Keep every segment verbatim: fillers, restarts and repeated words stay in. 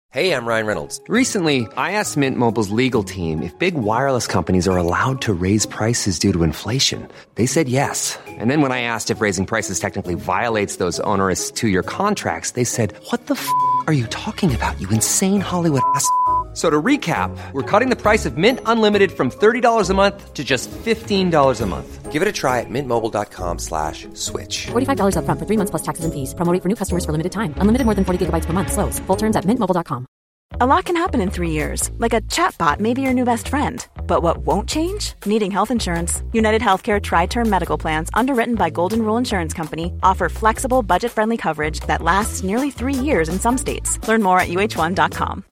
Hey, I'm Ryan Reynolds. Recently, I asked Mint Mobile's legal team if big wireless companies are allowed to raise prices due to inflation. They said yes. And then when I asked if raising prices technically violates those onerous two-year contracts, they said, what the f*** are you talking about, you insane Hollywood ass f- So to recap, we're cutting the price of Mint Unlimited from thirty dollars a month to just fifteen dollars a month. Give it a try at mintmobile.com slash switch. forty-five dollars up front for three months plus taxes and fees. Promo rate for new customers for limited time. Unlimited more than forty gigabytes per month. Slows full terms at mint mobile dot com. A lot can happen in three years, like a chatbot may be your new best friend. But what won't change? Needing health insurance. United Healthcare Tri-Term Medical Plans, underwritten by Golden Rule Insurance Company, offer flexible, budget-friendly coverage that lasts nearly three years in some states. Learn more at u h one dot com.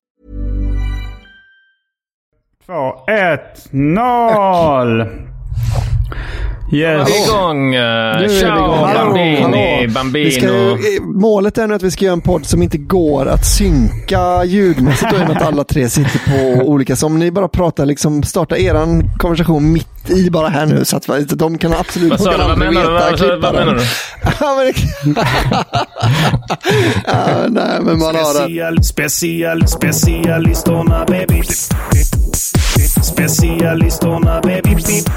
två ett noll. Yes. Vi är igång. Uh, ciao, Bambini, Bambino. Ska, målet är nu att vi ska göra en podd som inte går att synka ljudmässigt, och att alla tre sitter på olika. Så om ni bara pratar, liksom starta eran konversation mitt i bara här nu, så att de kan absolut... Vad sa du? Vad menar du? Vad, vad menar du? Ja, nej, men man har Special, special, specialisterna, baby. Specialisterna, baby.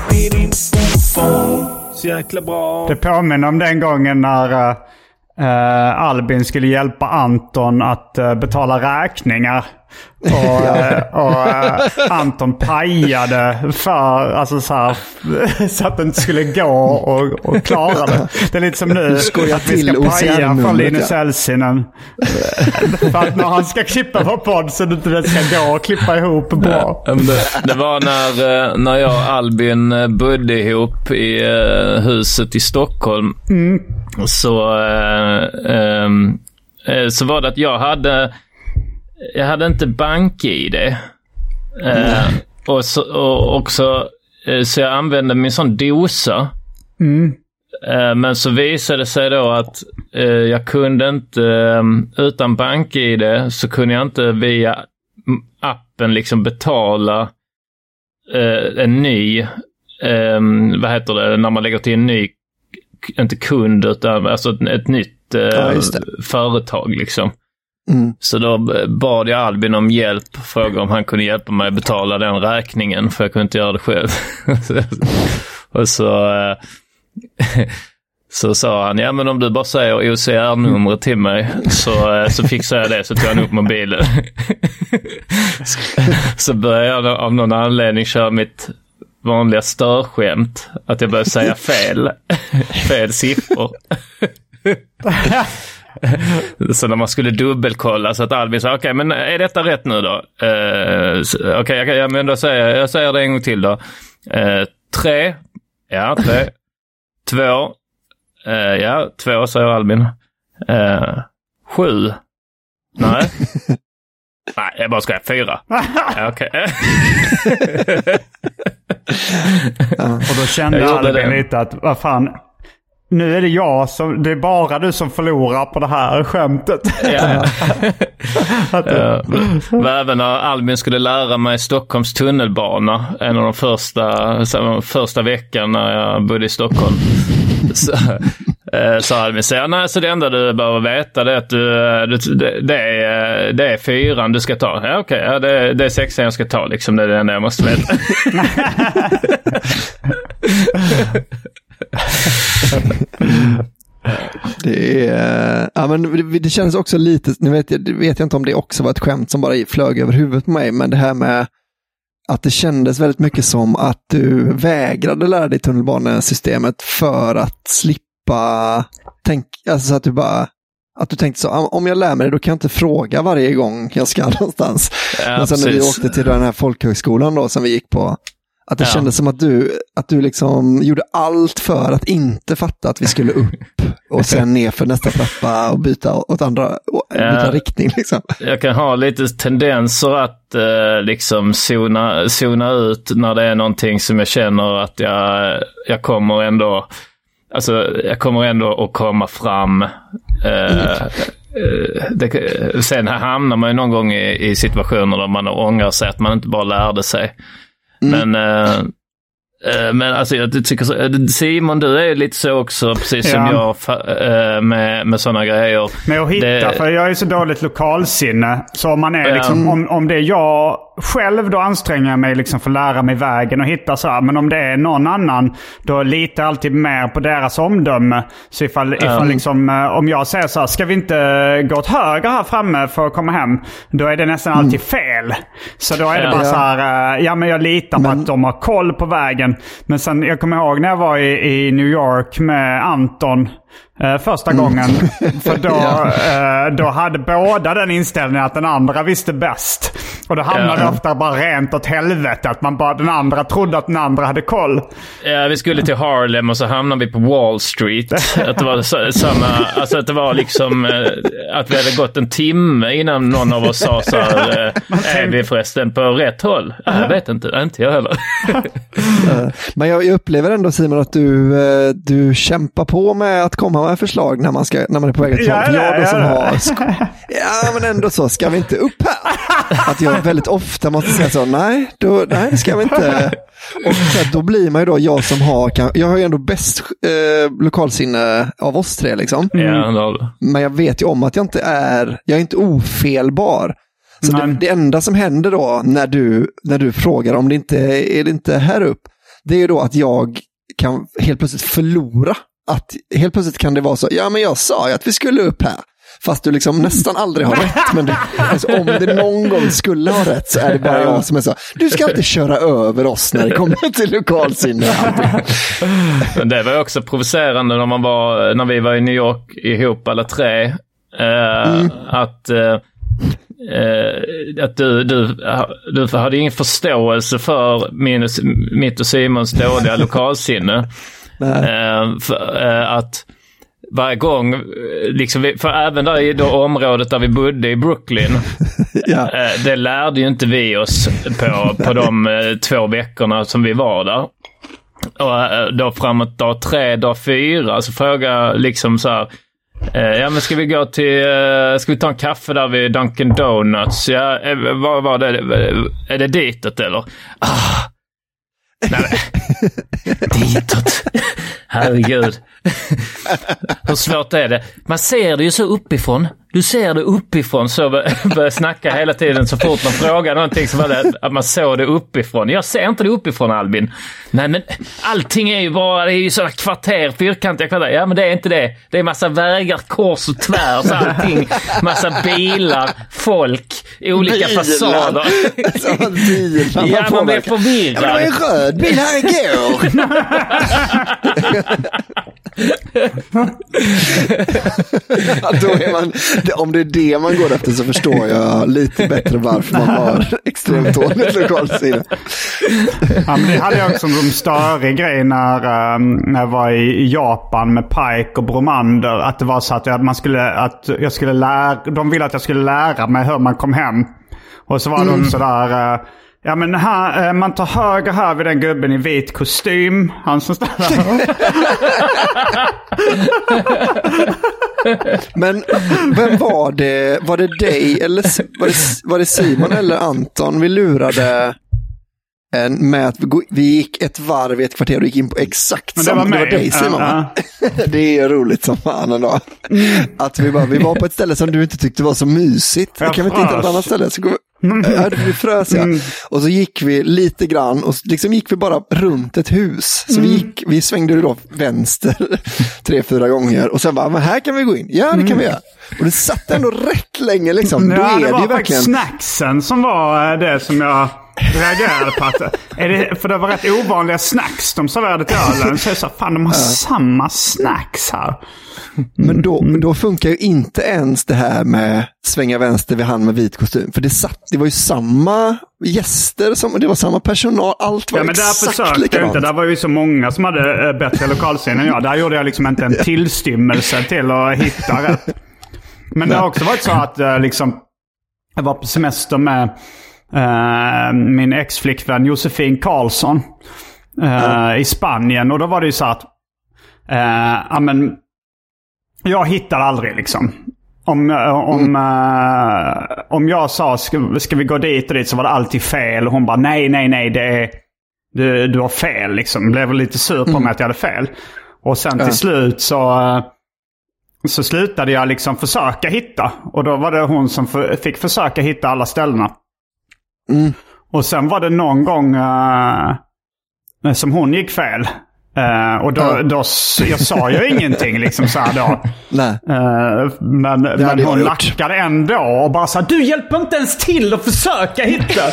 Så jäkla bra. Det påminner om den gången när uh, Albin skulle hjälpa Anton att uh, betala räkningar. Och, uh, och uh, Anton pajade för, alltså så här, så att det inte skulle gå och, och klara det. Det är lite som nu att vi ska paja för Linus Elsinen. För att när han ska klippa på podd så att det ska gå och klippa ihop bra. Ja, det, det var när, när jag och Albin bodde ihop i uh, huset i Stockholm. Mm. Så, uh, um, uh, så var det att jag hade... Jag hade inte bank-id. Eh, och, så, och också eh, så jag använde min sån dosa. Mm. Eh, men så visade det sig då att eh, jag kunde inte eh, utan bank-id så kunde jag inte via appen liksom betala eh, en ny eh, vad heter det när man lägger till en ny, inte kund utan alltså ett, ett nytt eh, ja, företag liksom. Mm. Så då bad jag Albin om hjälp, frågade om han kunde hjälpa mig att betala den räkningen, för jag kunde inte göra det själv. Och så så sa han, ja men om du bara säger O C R-numret till mig så, så fixar jag det, så tog han upp mobilen. Så började jag av någon anledning köra mitt vanliga störskämt, att jag började säga fel fel siffror. Så när man skulle dubbelkolla så att Albin sa, okej, okay, men är detta rätt nu då? Uh, okej, okay, jag, jag, men då säger, jag säger det en gång till då. Uh, tre, ja, tre. Två, uh, ja, två, säger Albin. Uh, sju, nej. Nej, jag bara ska jag fyra. Ja, okej. Okay. Ja. Och då kände Albin lite att, vad fan... Nu är det jag som, det är bara du som förlorar på det här skämtet. Ja. Ja. Även när Albin skulle lära mig Stockholms tunnelbana, en av de första, första veckan när jag bodde i Stockholm. Så, så Albin säger, nej, så det enda du behöver veta det är att du, det, det, är, det är fyran du ska ta. Ja, okej, okay, ja, det, det är sexan jag ska ta, liksom, det är det enda jag måste veta. Det är, ja, men det känns också lite, nu vet jag, vet jag inte om det också var ett skämt som bara flög över huvudet på mig, men det här med att det kändes väldigt mycket som att du vägrade lära dig tunnelbanesystemet för att slippa tänk, alltså så att du bara att du tänkte så, om jag lär mig det då kan jag inte fråga varje gång jag ska någonstans. Ja, men sen när vi åkte till den här folkhögskolan då som vi gick på, att det ja. kändes som att du, att du liksom gjorde allt för att inte fatta att vi skulle upp och sen ner för nästa trappa och byta åt andra, byta ja. riktning liksom. Jag kan ha lite tendenser att eh, liksom zona, zona ut när det är någonting som jag känner att jag, jag kommer ändå alltså jag kommer ändå att komma fram. Eh, eh, det, sen hamnar man ju någon gång i, i situationer där man ångrar sig att man inte bara lärde sig. Mm. Men, Men alltså jag tycker så, Simon, du är lite så också, precis som ja. jag med, med sådana grejer. Men att hitta, det... för jag är så dåligt lokalsinne. Så om man är liksom, om, om det är jag själv, då anstränger jag mig liksom för att lära mig vägen och hitta så här. Men om det är någon annan, då litar jag alltid mer på deras omdöme. Så ifall, ifall mm. liksom, om jag säger så här, ska vi inte gå åt höger här framme för att komma hem? Då är det nästan alltid mm. fel. Så då är det ja, bara ja. så här, ja men jag litar på men... att de har koll på vägen. Men sen, jag kommer ihåg när jag var i, i New York med Anton eh, första mm. gången. För då, ja. eh, då hade båda den inställningen att den andra visste bäst. Och då hamnade ja. det ofta bara rent åt helvete. Att man bara, den andra trodde att den andra hade koll. Ja, vi skulle till Harlem och så hamnade vi på Wall Street. Att det var så, samma, alltså att det var liksom eh, att vi hade gått en timme innan någon av oss sa så här, eh, är vi förresten på rätt håll? Jag vet inte, inte jag heller. Men jag upplever ändå, Simon, att du, du kämpar på med att komma med förslag när man, ska, när man är på väg att ta. Ja, jag då som har sk- ja, men ändå så, ska vi inte upp här? Att jag väldigt ofta måste säga så, nej, då, nej det ska vi inte. Och då blir man ju då, jag som har, jag har ju ändå bäst eh, lokalsinne av oss tre liksom. Mm. Men jag vet ju om att jag inte är, jag är inte ofelbar. Så det, det enda som händer då när du, när du frågar om det inte är det inte här upp, det är ju då att jag kan helt plötsligt förlora. Att helt plötsligt kan det vara så, ja men jag sa ju att vi skulle upp här. Fast du liksom nästan aldrig har rätt. Men det, alltså, om det någon gång skulle ha rätt så är det bara jag som är så, du ska inte köra över oss när det kommer till lokalsinne. Men det var också provocerande när, man var, när vi var i New York ihop alla tre. Eh, mm. Att... Eh, Uh, att du, du, du hade ingen förståelse för min, mitt och Simons dåliga lokalsinne. uh, för, uh, att varje gång liksom, för även där i då området där vi bodde i Brooklyn ja. uh, det lärde ju inte vi oss på, på de uh, två veckorna som vi var där. Och uh, då framåt dag tre, dag fyra så frågade liksom så här, Uh, ja men ska vi gå till uh, ska vi ta en kaffe där vid Dunkin Donuts? Ja, uh, vad var det? Är det ditåt eller? Ah. Nej, ditåt. Herregud. Hur svårt är det? Man ser det ju så uppifrån. Du ser det uppifrån, så börjar snacka hela tiden så fort man frågar någonting så var det att man såg det uppifrån. Jag ser inte det uppifrån, Albin. Nej men allting är ju bara, det är ju sådana kvarter, fyrkantiga kvarter. Ja men det är inte det. Det är massa vägar, kors och tvärs, allting. Massa bilar, folk, olika bilar. Fasader. Bilar. Ja, man blir förvirrad. Ja, det var en röd bil här igår. Ja, då är man, om det är det man går efter så förstår jag lite bättre varför man har extremt dåligt lokalsinne. Ja, men det hade jag också som större grej när, um, när jag var i Japan med Pike och Bromander, att det var så att jag, man skulle, att jag skulle lära, de ville att jag skulle lära mig hur man kom hem. Och så var mm. de sådär... Uh, Ja men här, man tar höger här vid den gubben i vit kostym. Han som står där. Men vem var det? Var det dig eller var det, var det Simon eller Anton vi lurade med att vi gick ett varv i ett kvarter och gick in på exakt men det samma. Var det var dig Simon. Uh, uh. Det är ju roligt som fan ändå. Att vi, bara, vi var på ett ställe som du inte tyckte var så mysigt. Jag kan vi inte hitta ett annat ställe så går vi. Ja, vi frös ja. Och så gick vi lite grann och liksom gick vi bara runt ett hus. Så mm. vi gick, vi svängde då vänster tre, fyra gånger och sen bara, men här kan vi gå in. Ja, det kan vi göra. Och det satt ändå rätt länge liksom. Då ja, är det, det var ju verkligen snacksen som var det som jag reagerade på. Att, är det, för det var rätt ovanliga snacks de serverade till ölen. Så jag sa, fan de har ja. samma snacks här. Men då, men då funkar ju inte ens det här med svänga vänster vid hand med vit kostym. För det, satt, det var ju samma gäster, som, det var samma personal, allt var ja, men exakt där likadant. Inte, där var ju så många som hade bättre lokalscen än jag. Där gjorde jag liksom inte en tillstymmelse till att hitta rätt. Men det har också varit så att liksom, jag var på semester med uh, min ex-flickvän Josefin Karlsson uh, mm. i Spanien. Och då var det ju så att uh, amen, jag hittade aldrig liksom. Om, om, mm. uh, om jag sa ska, ska vi gå dit och dit så var det alltid fel. Och hon bara nej, nej, nej, det är, du, du har fel liksom. Blev lite sur på Mm. mig att jag hade fel. Och sen till Ja. slut så, eh, så slutade jag liksom försöka hitta. Och då var det hon som för, fick försöka hitta alla ställena. Mm. Och sen var det någon gång uh, som hon gick fel. Uh, och då, Ja. då, jag sa ju ingenting liksom så här då. Nej. Uh, men men hade jag hon gjort. nackade ändå och bara sa du hjälper inte ens till att försöka hitta.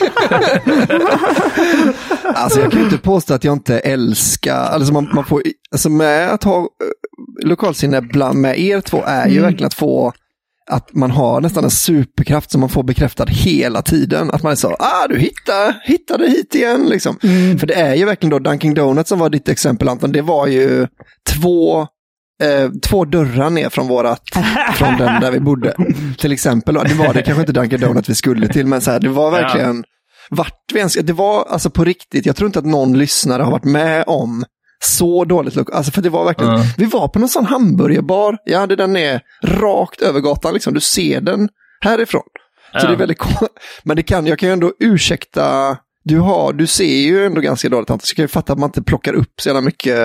Alltså jag kan ju inte påstå att jag inte älskar, alltså man, man får, alltså med att ha uh, lokalsinne bland med er två är ju Mm. verkligen att få, att man har nästan en superkraft som man får bekräftad hela tiden. Att man är så, ah du hittade, hittade hit igen liksom. Mm. För det är ju verkligen då Dunkin' Donuts som var ditt exempel Anton, det var ju två eh, två dörrar ner från vårat, från den där vi bodde. Till exempel, det var det kanske inte Dunkin' Donuts vi skulle till, men så här, det var verkligen, vart vi ens, det var alltså på riktigt, jag tror inte att någon lyssnare har varit med om så dåligt look. Alltså för det var verkligen, Mm. vi var på någon sån hamburgerbar, jag hade den ner rakt över gatan liksom, du ser den härifrån. Så Ja. det är väldigt cool. Men det kan, jag kan ju ändå ursäkta, du har, du ser ju ändå ganska dåligt Anton, så jag kan ju fatta att man inte plockar upp så jävla mycket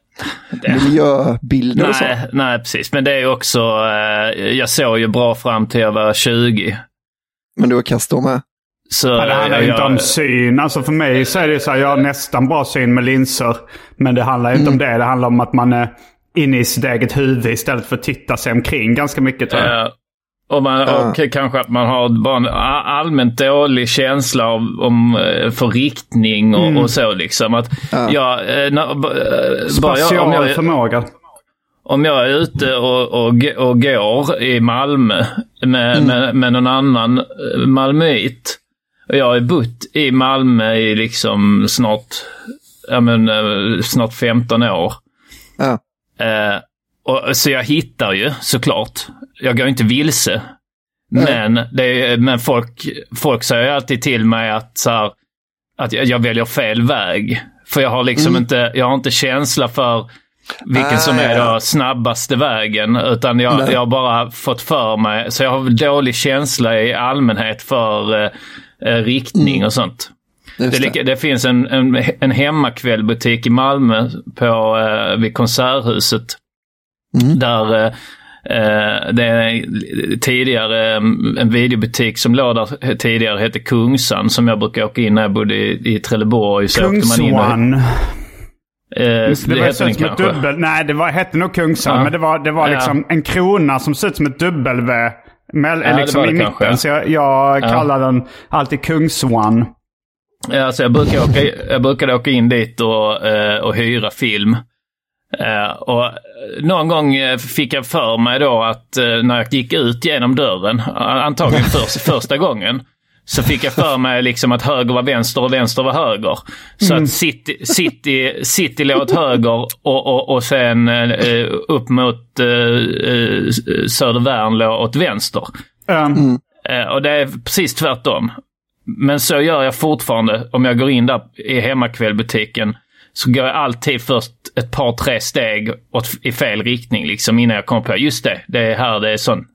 miljöbilder och så. Nej, nej, precis. Men det är ju också, eh, jag såg ju bra fram till jag var tjugo. Men du har kast då med. Så Ja, det handlar ju jag, inte om syn. Alltså för mig så är det så här, jag har nästan bra syn med linser. Men det handlar ju inte om det. Det handlar om att man är inne i sitt eget huvud istället för att titta sig omkring ganska mycket tror jag. eh, och, man, Ja. och kanske att man har bara en a- allmänt dålig känsla av, om, eh, för riktning och, och så liksom. Att Ja. jag, eh, när, b- eh, bara jag, om, Spatial jag, förmåga. om jag är ute och, och, g- och går i Malmö med, Mm. med, med någon annan eh, malmöit. Och jag har bott i Malmö i liksom snart, ja men, eh, snart femton år. Ja. Eh, och, så jag hittar ju såklart. Jag går inte vilse. Men, det är, men folk, folk säger alltid till mig att, så här, att jag, jag väljer fel väg. För jag har liksom Mm. inte, jag har inte känsla för vilken Ah, som är ja. då snabbaste vägen. Utan jag, Nej. jag har bara fått för mig. Så jag har dålig känsla i allmänhet för eh, eh, riktning Mm. och sånt. Just Det, det. lika- det finns en, en, en hemmakvällbutik i Malmö på, eh, vid Konserthuset. Mm. Där eh, eh, det är tidigare eh, en videobutik som låg där tidigare hette Kungsan, som jag brukar åka in när jag bodde i, i Trelleborg. Så åkte man in och, Kungswan. eh, Det, det var hette som den ett kanske. dubbel. Nej, det var, hette nog Kungswan. Ja. Men det var, det var Ja. liksom en krona som ser ut som ett W. Med, det liksom var i det mitten. kanske. Så jag, jag Ja. kallar den alltid Kungswan. Ja, alltså jag, brukar åka, jag brukade åka in dit och, eh, och hyra film. Eh, och någon gång eh, fick jag för mig då att eh, när jag gick ut genom dörren, antagligen för, första gången, så fick jag för mig liksom att höger var vänster och vänster var höger. Så att city, city, city låg åt höger och, och, och sen eh, upp mot eh, eh, Södervärn låg åt vänster. Um, Eh, och det är precis tvärtom. Men så gör jag fortfarande. Om jag går in där i hemmakvällbutiken så går jag alltid först ett par, tre steg åt, i fel riktning liksom, innan jag kommer på, just det, det är här det är sån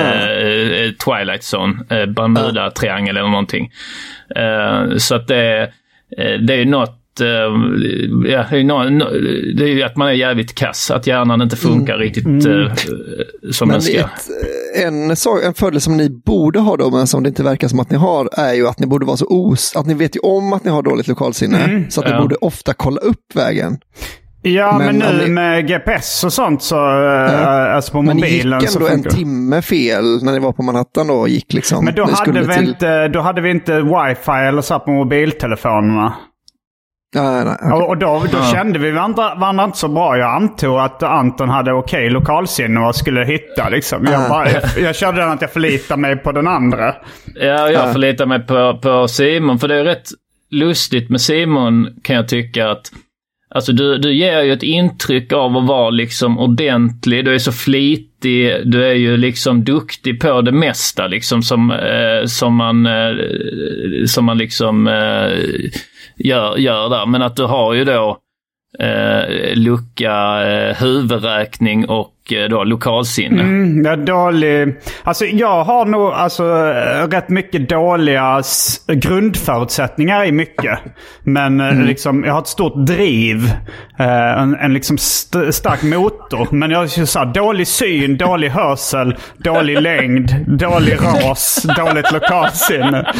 eh, Twilight Zone, eh, Bermuda-triangel eller någonting. Eh, så att det, eh, det är något eh, ja, det, är no, no, det är ju att man är jävligt kass, att hjärnan inte funkar Mm. riktigt eh, som Men den ska. ett, en, sak- en fördel som ni borde ha då, men som det inte verkar som att ni har, är ju att ni borde vara så os... Att ni vet ju om att ni har dåligt lokalsinne, så att ni Ja. borde ofta kolla upp vägen. ja, men, Men om nu ni- med G P S och sånt så, ja. alltså på Men ni gick mobilen så ändå en funkar det. timme fel när ni var på Manhattan då och gick liksom... Men då ni hade, skulle vi till- inte, då hade vi inte wifi eller så på mobiltelefonerna. Nej, nej, okej. Och, och då, då kände vi varandra, varandra inte så bra. Jag antog att Anton hade okej lokalsinne och skulle hitta liksom. Jag, Ah. bara, jag, jag körde den att jag förlitar mig på den andra. Ja, jag Ja. förlitar mig på, på Simon. För det är rätt lustigt med Simon, kan jag tycka, att alltså du, du ger ju ett intryck av att vara liksom ordentlig. Du är så flitig. Du är ju liksom duktig på det mesta liksom som, eh, som man eh, som man liksom eh, gör, gör där. Men att du har ju då eh, lucka, eh, huvudräkning och eh, då lokalsinne. Mm, det är dålig. Alltså jag har nog alltså rätt mycket dåliga s- grundförutsättningar i mycket. Men mm. liksom jag har ett stort driv. Eh, en, en liksom st- stark motor. Men jag har så här, dålig syn, dålig hörsel, dålig längd, dålig ras, dåligt lokalsinne.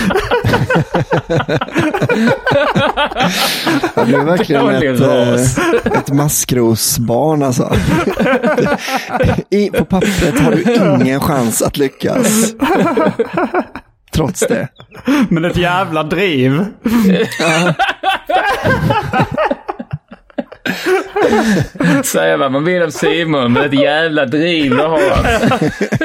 Ja, du är verkligen ett, äh, ett maskrosbarn alltså. I, på pappret har du ingen chans att lyckas. Trots det. Men ett jävla driv. Säger vad man vill om Simon, men ett jävla driv då har han.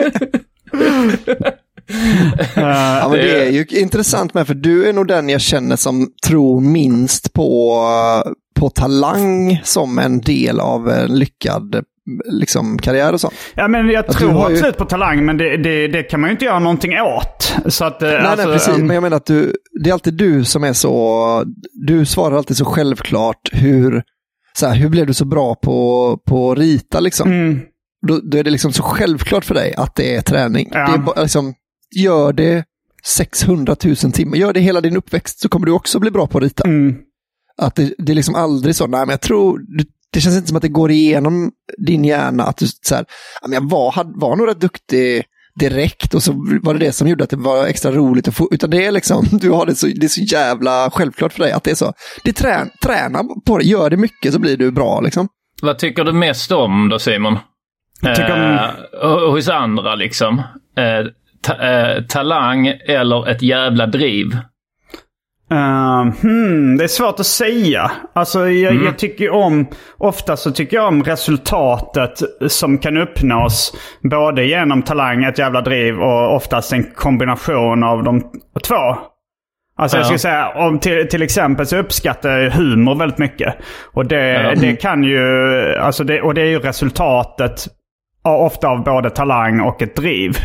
Ja, men det är ju intressant med, för du är nog den jag känner som tror minst på, på talang som en del av en lyckad liksom, karriär och sånt. Ja, men jag att tror absolut ju... på talang, men det, det, det kan man ju inte göra någonting åt. Så att, nej, alltså, nej, precis. Um... Men jag menar att du, det är alltid du som är så, du svarar alltid så självklart hur, så här, hur blev du så bra på, på rita liksom? Mm. Då, då är det liksom så självklart för dig att det är träning. Ja. Det är bara, liksom, gör det sexhundratusen timmar, gör det hela din uppväxt, så kommer du också bli bra på att rita. Mm. Att det, det är liksom aldrig så, nej men jag tror, det känns inte som att det går igenom din hjärna att du så här, jag var, var nog rätt duktig direkt och så var det det som gjorde att det var extra roligt att få, utan det är liksom, du har det så, det är så jävla självklart för dig att det är så. Det trä, träna på det, gör det mycket så blir du bra liksom. Vad tycker du mest om då, Simon? Tycker eh, hos andra liksom. Eh, ta, eh, talang eller ett jävla driv? Uh, hmm, det är svårt att säga. Alltså jag, mm. jag tycker om, ofta så tycker jag om resultatet som kan uppnås både genom talang, ett jävla driv och oftast en kombination av de två. Alltså ja. jag skulle säga, om till, till exempel så uppskattar jag humor väldigt mycket. Och det, ja. det kan ju, alltså det, och det är ju resultatet ofta av både talang och ett driv.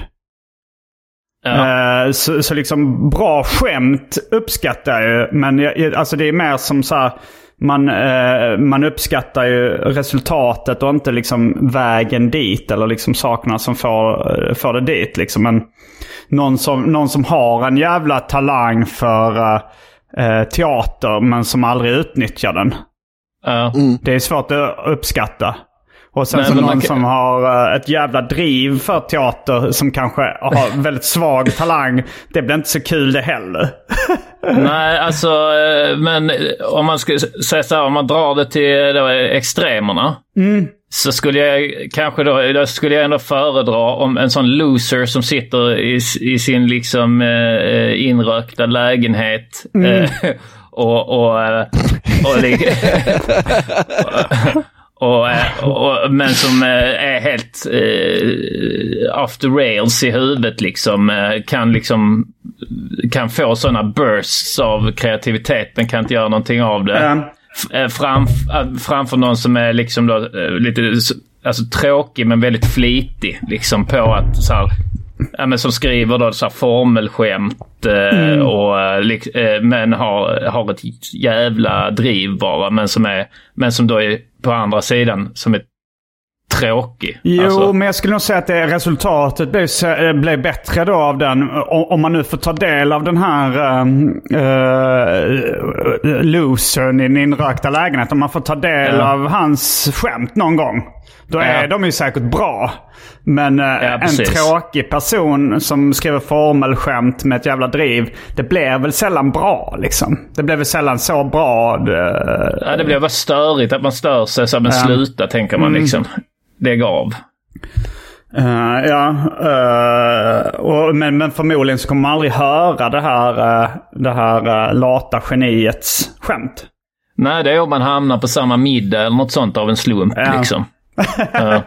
Ja. Uh, så, så liksom bra skämt uppskattar jag ju, men jag, alltså det är mer som så här, man, uh, man uppskattar ju resultatet och inte liksom vägen dit eller liksom sakerna som får, får det dit liksom. Men någon som, någon som har en jävla talang för uh, uh, teater men som aldrig utnyttjar den. Ja. Mm. Det är svårt att uppskatta. Och sen Nej, så någon kan... som har ett jävla driv för teater som kanske har väldigt svag talang. Det blir inte så kul det heller. Nej, alltså, men om man ska säga så här, om man drar det till då, extremerna. Mm. Så skulle jag kanske då, då skulle jag ändå föredra om en sån loser som sitter i, i sin liksom eh, inrökta lägenhet. Mm. Eh, och, och, och, och, och, och, och men som är helt eh, off the rails i huvudet liksom, kan liksom kan få sådana bursts av kreativitet men kan inte göra någonting av det. Mm. Framf, framför någon som är liksom då, lite alltså, tråkig men väldigt flitig liksom på att så här, ja, men som skriver då så här formelskämt mm. och eh, men har, har ett jävla driv bara, men som är men som då är på andra sidan som är tråkig. Jo, alltså. Men jag skulle nog säga att det resultatet blev, blev bättre då av den. Om man nu får ta del av den här uh, uh, losern i den inrökta lägenheten. Om man får ta del ja. av hans skämt någon gång. Då är ja. de ju säkert bra. Men uh, ja, en tråkig person som skriver formelskämt med ett jävla driv, det blev väl sällan bra liksom. Det blev väl sällan så bra. Det, ja, det blev bara störigt att man stör sig så men ja. sluta tänker man liksom. Lägg av. Uh, ja, uh, och, men, men förmodligen så kommer man aldrig höra det här, uh, det här uh, lata geniets skämt. Nej, det är om man hamnar på samma middag eller något sånt av en slump ja. liksom. uh.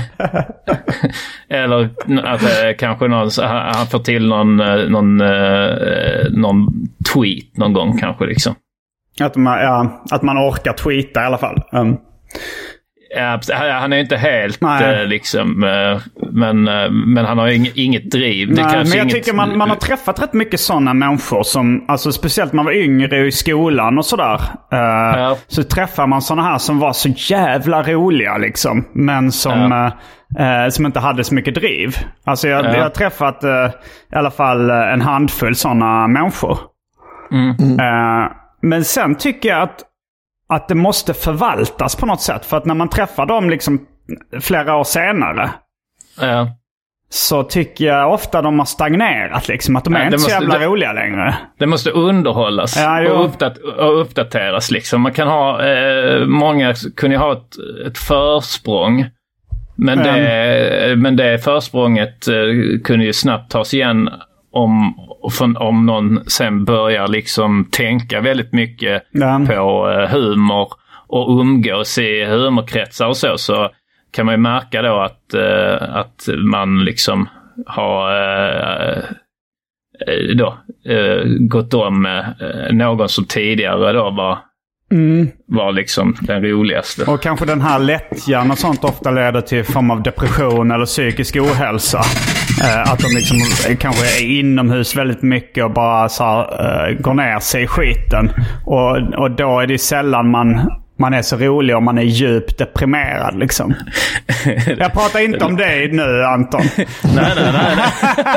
Eller att uh, kanske någon, han får till någon, uh, någon, uh, någon tweet någon gång kanske liksom. Att man, ja, att man orkar tweeta i alla fall. Um. Ja, han är inte helt eh, liksom, eh, men, eh, men han har ing, inget driv. Det Nej, men jag inget... tycker man, man har träffat rätt mycket sådana människor som, alltså speciellt när man var yngre i skolan och sådär. Uh, ja. Så träffar man sådana här som var så jävla roliga liksom, men som, ja. uh, som inte hade så mycket driv. Alltså jag, ja. jag har träffat uh, i alla fall en handfull sådana människor. Mm. Uh, men sen tycker jag att Att det måste förvaltas på något sätt. För att när man träffar dem liksom flera år senare. Ja. Så tycker jag ofta de har stagnerat liksom. Att de är ja, inte så jävla det, roliga längre. Det måste underhållas ja, och, uppdat- och uppdateras liksom. Man kan ha, eh, många kunde ju ha ett, ett försprång. Men det, mm. men det försprånget eh, kunde ju snabbt tas igen om, om någon sen börjar liksom tänka väldigt mycket ja. på uh, humor och umgås i humorkretsar och så, så kan man ju märka då att, uh, att man liksom har uh, då, uh, gått om uh, någon som tidigare då var Mm. var liksom den roligaste. Och kanske den här lättjan och sånt ofta leder till form av depression eller psykisk ohälsa. Eh, att de liksom kanske är inomhus väldigt mycket och bara så här, eh, går ner sig i skiten. Och, och då är det sällan man, man är så rolig och man är djupt deprimerad liksom. Jag pratar inte om dig nu, Anton. nej, nej, nej. nej.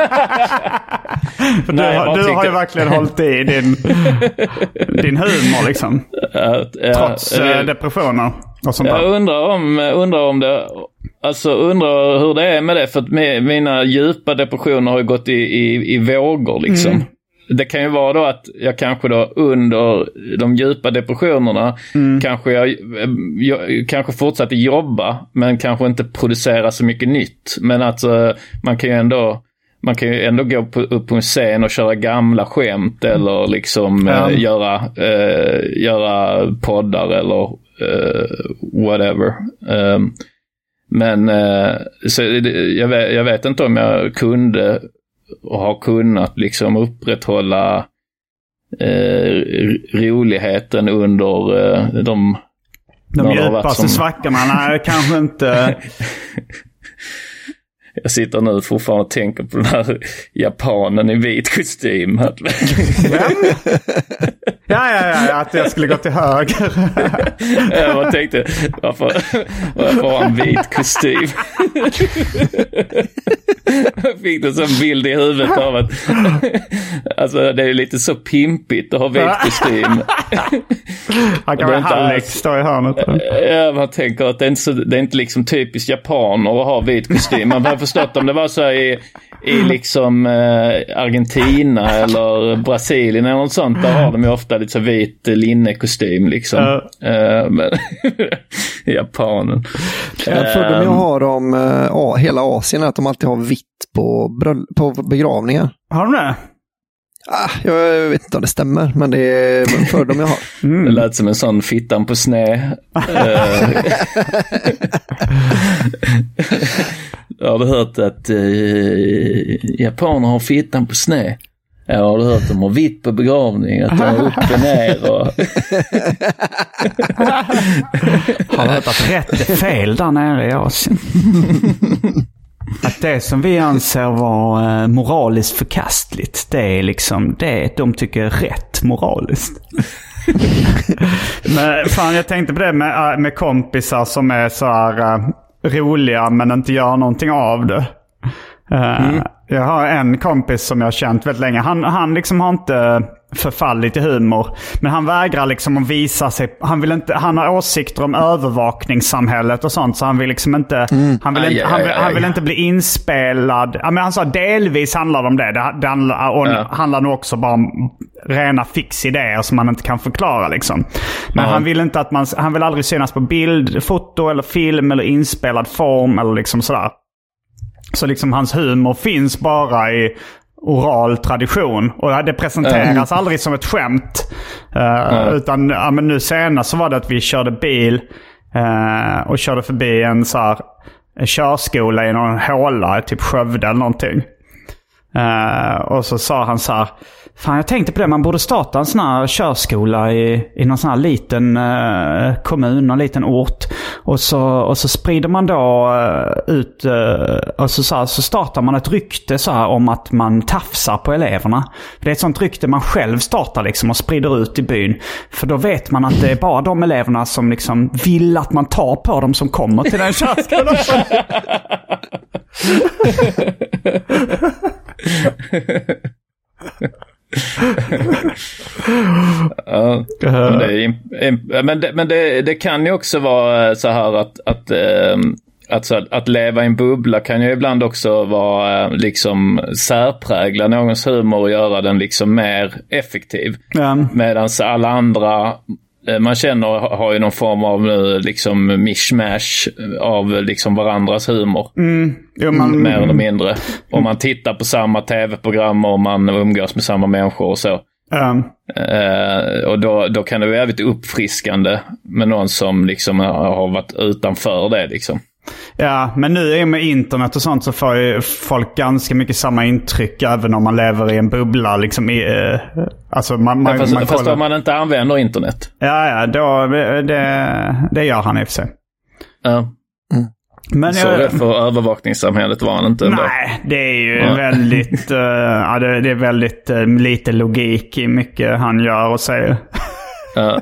För du, nej, du har ju verkligen hållit i din, din humor liksom. Ja, ja, trots äh, depressioner och sånt där. Jag undrar om, undrar om det, alltså undrar hur det är med det, för att med, mina djupa depressioner har ju gått i, i, i vågor liksom. Mm. Det kan ju vara då att jag kanske då under de djupa depressionerna mm. kanske jag, jag kanske fortsatte jobba men kanske inte producera så mycket nytt. Men att uh, man kan ju ändå man kan ju ändå gå på, upp på en scen och köra gamla skämt eller liksom mm. uh, göra, uh, göra poddar eller uh, whatever. Um, men uh, så jag, vet, jag vet inte om jag kunde och har kunnat liksom upprätthålla eh, roligheten under eh, de de djupaste som... svackorna. Nej, kanske inte. Jag sitter nu fortfarande och tänker på den här japanen i vit kostym. Vem? Ja, ja, ja, att jag skulle gå till höger. Jag tänkte, varför, varför har han vit kostym? Jag fick en sån bild i huvudet av att alltså det är lite så pimpigt att ha vit kostym. Han kan vara Alex stå i hörnet. Ja, man tänker att det är inte, så, det är inte liksom typiskt japaner att ha vit kostym. Man har förstått om det var så i, i liksom eh, Argentina eller Brasilien eller något sånt, där har de ju ofta lite så vit linnekostym liksom. Uh. Uh, men Japanen. Jag tror de jag har om uh, hela Asien att de alltid har vitt på, på begravningar. Har de det? Ah, jag vet inte om det stämmer, men det är för dem jag har. Mm. Det lät som en sån fittan på snä. Jag har hört att uh, japaner har fittan på snä. Jag har hört att de har vitt på begravning, att de har upp och ner. Och har hört att rätt är fel där nere i Asien. Att det som vi anser var moraliskt förkastligt, det är liksom det de tycker är rätt moraliskt. Men fan, jag tänkte på det med, med kompisar som är så här uh, roliga men inte gör någonting av det. Uh, mm. Jag har en kompis som jag har känt väldigt länge. Han, han liksom har inte förfallit i humor, men han vägrar liksom att visa sig. Han vill inte, han har åsikter om övervakningssamhället och sånt, så han vill liksom inte mm. han, vill aj, inte, aj, han, vill, aj, han vill inte bli inspelad. Ja, men han sa delvis handlar det om det. Det, det handlar, och ja. handlar nog också bara om rena fixidéer som man inte kan förklara liksom. Men mm. han vill inte att man, han vill aldrig synas på bild, foto eller film eller inspelad form eller liksom sådär. Så liksom hans humor finns bara i oral tradition. Och det presenteras mm. aldrig som ett skämt. Uh, mm. Utan ja, men nu senast så var det att vi körde bil uh, och körde förbi en så här en körskola i någon håla, typ Skövde eller någonting. Uh, och så sa han så här: fan, jag tänkte på det, man borde starta en sån här körskola i, i någon sån här liten uh, kommun, någon liten ort. Och så, och så sprider man då uh, ut, uh, och så, så, här, så startar man ett rykte så här om att man tafsar på eleverna. För det är ett sånt rykte man själv startar liksom och sprider ut i byn. För då vet man att det är bara de eleverna som liksom vill att man tar på dem som kommer till den körskolan. Ja, men det, är, men det, men det, det kan ju också vara så här att att, att, så att, att leva i en bubbla kan ju ibland också vara liksom särprägla någons humor och göra den liksom mer effektiv. Mm. Medan alla andra man känner har ju någon form av liksom mishmash av liksom varandras humor. Mm. Jo, man... Mer eller mindre. Om man tittar på samma tv-program och man umgås med samma människor och så. Mm. Uh, och då, då kan det vara väldigt uppfriskande med någon som liksom har varit utanför det liksom. Ja, men nu är med internet och sånt så får ju folk ganska mycket samma intryck även om man lever i en bubbla liksom i, uh, alltså man, man, ja, fast, man fast om man inte använder internet. Ja, ja, då, det, det gör han i och för sig. Ja. Uh. Men så jag, det för övervakningssamhället var han inte. Nej, ändå. Det är ju ja. väldigt uh, ja, det, det är väldigt uh, lite logik i mycket han gör och säger. Ja.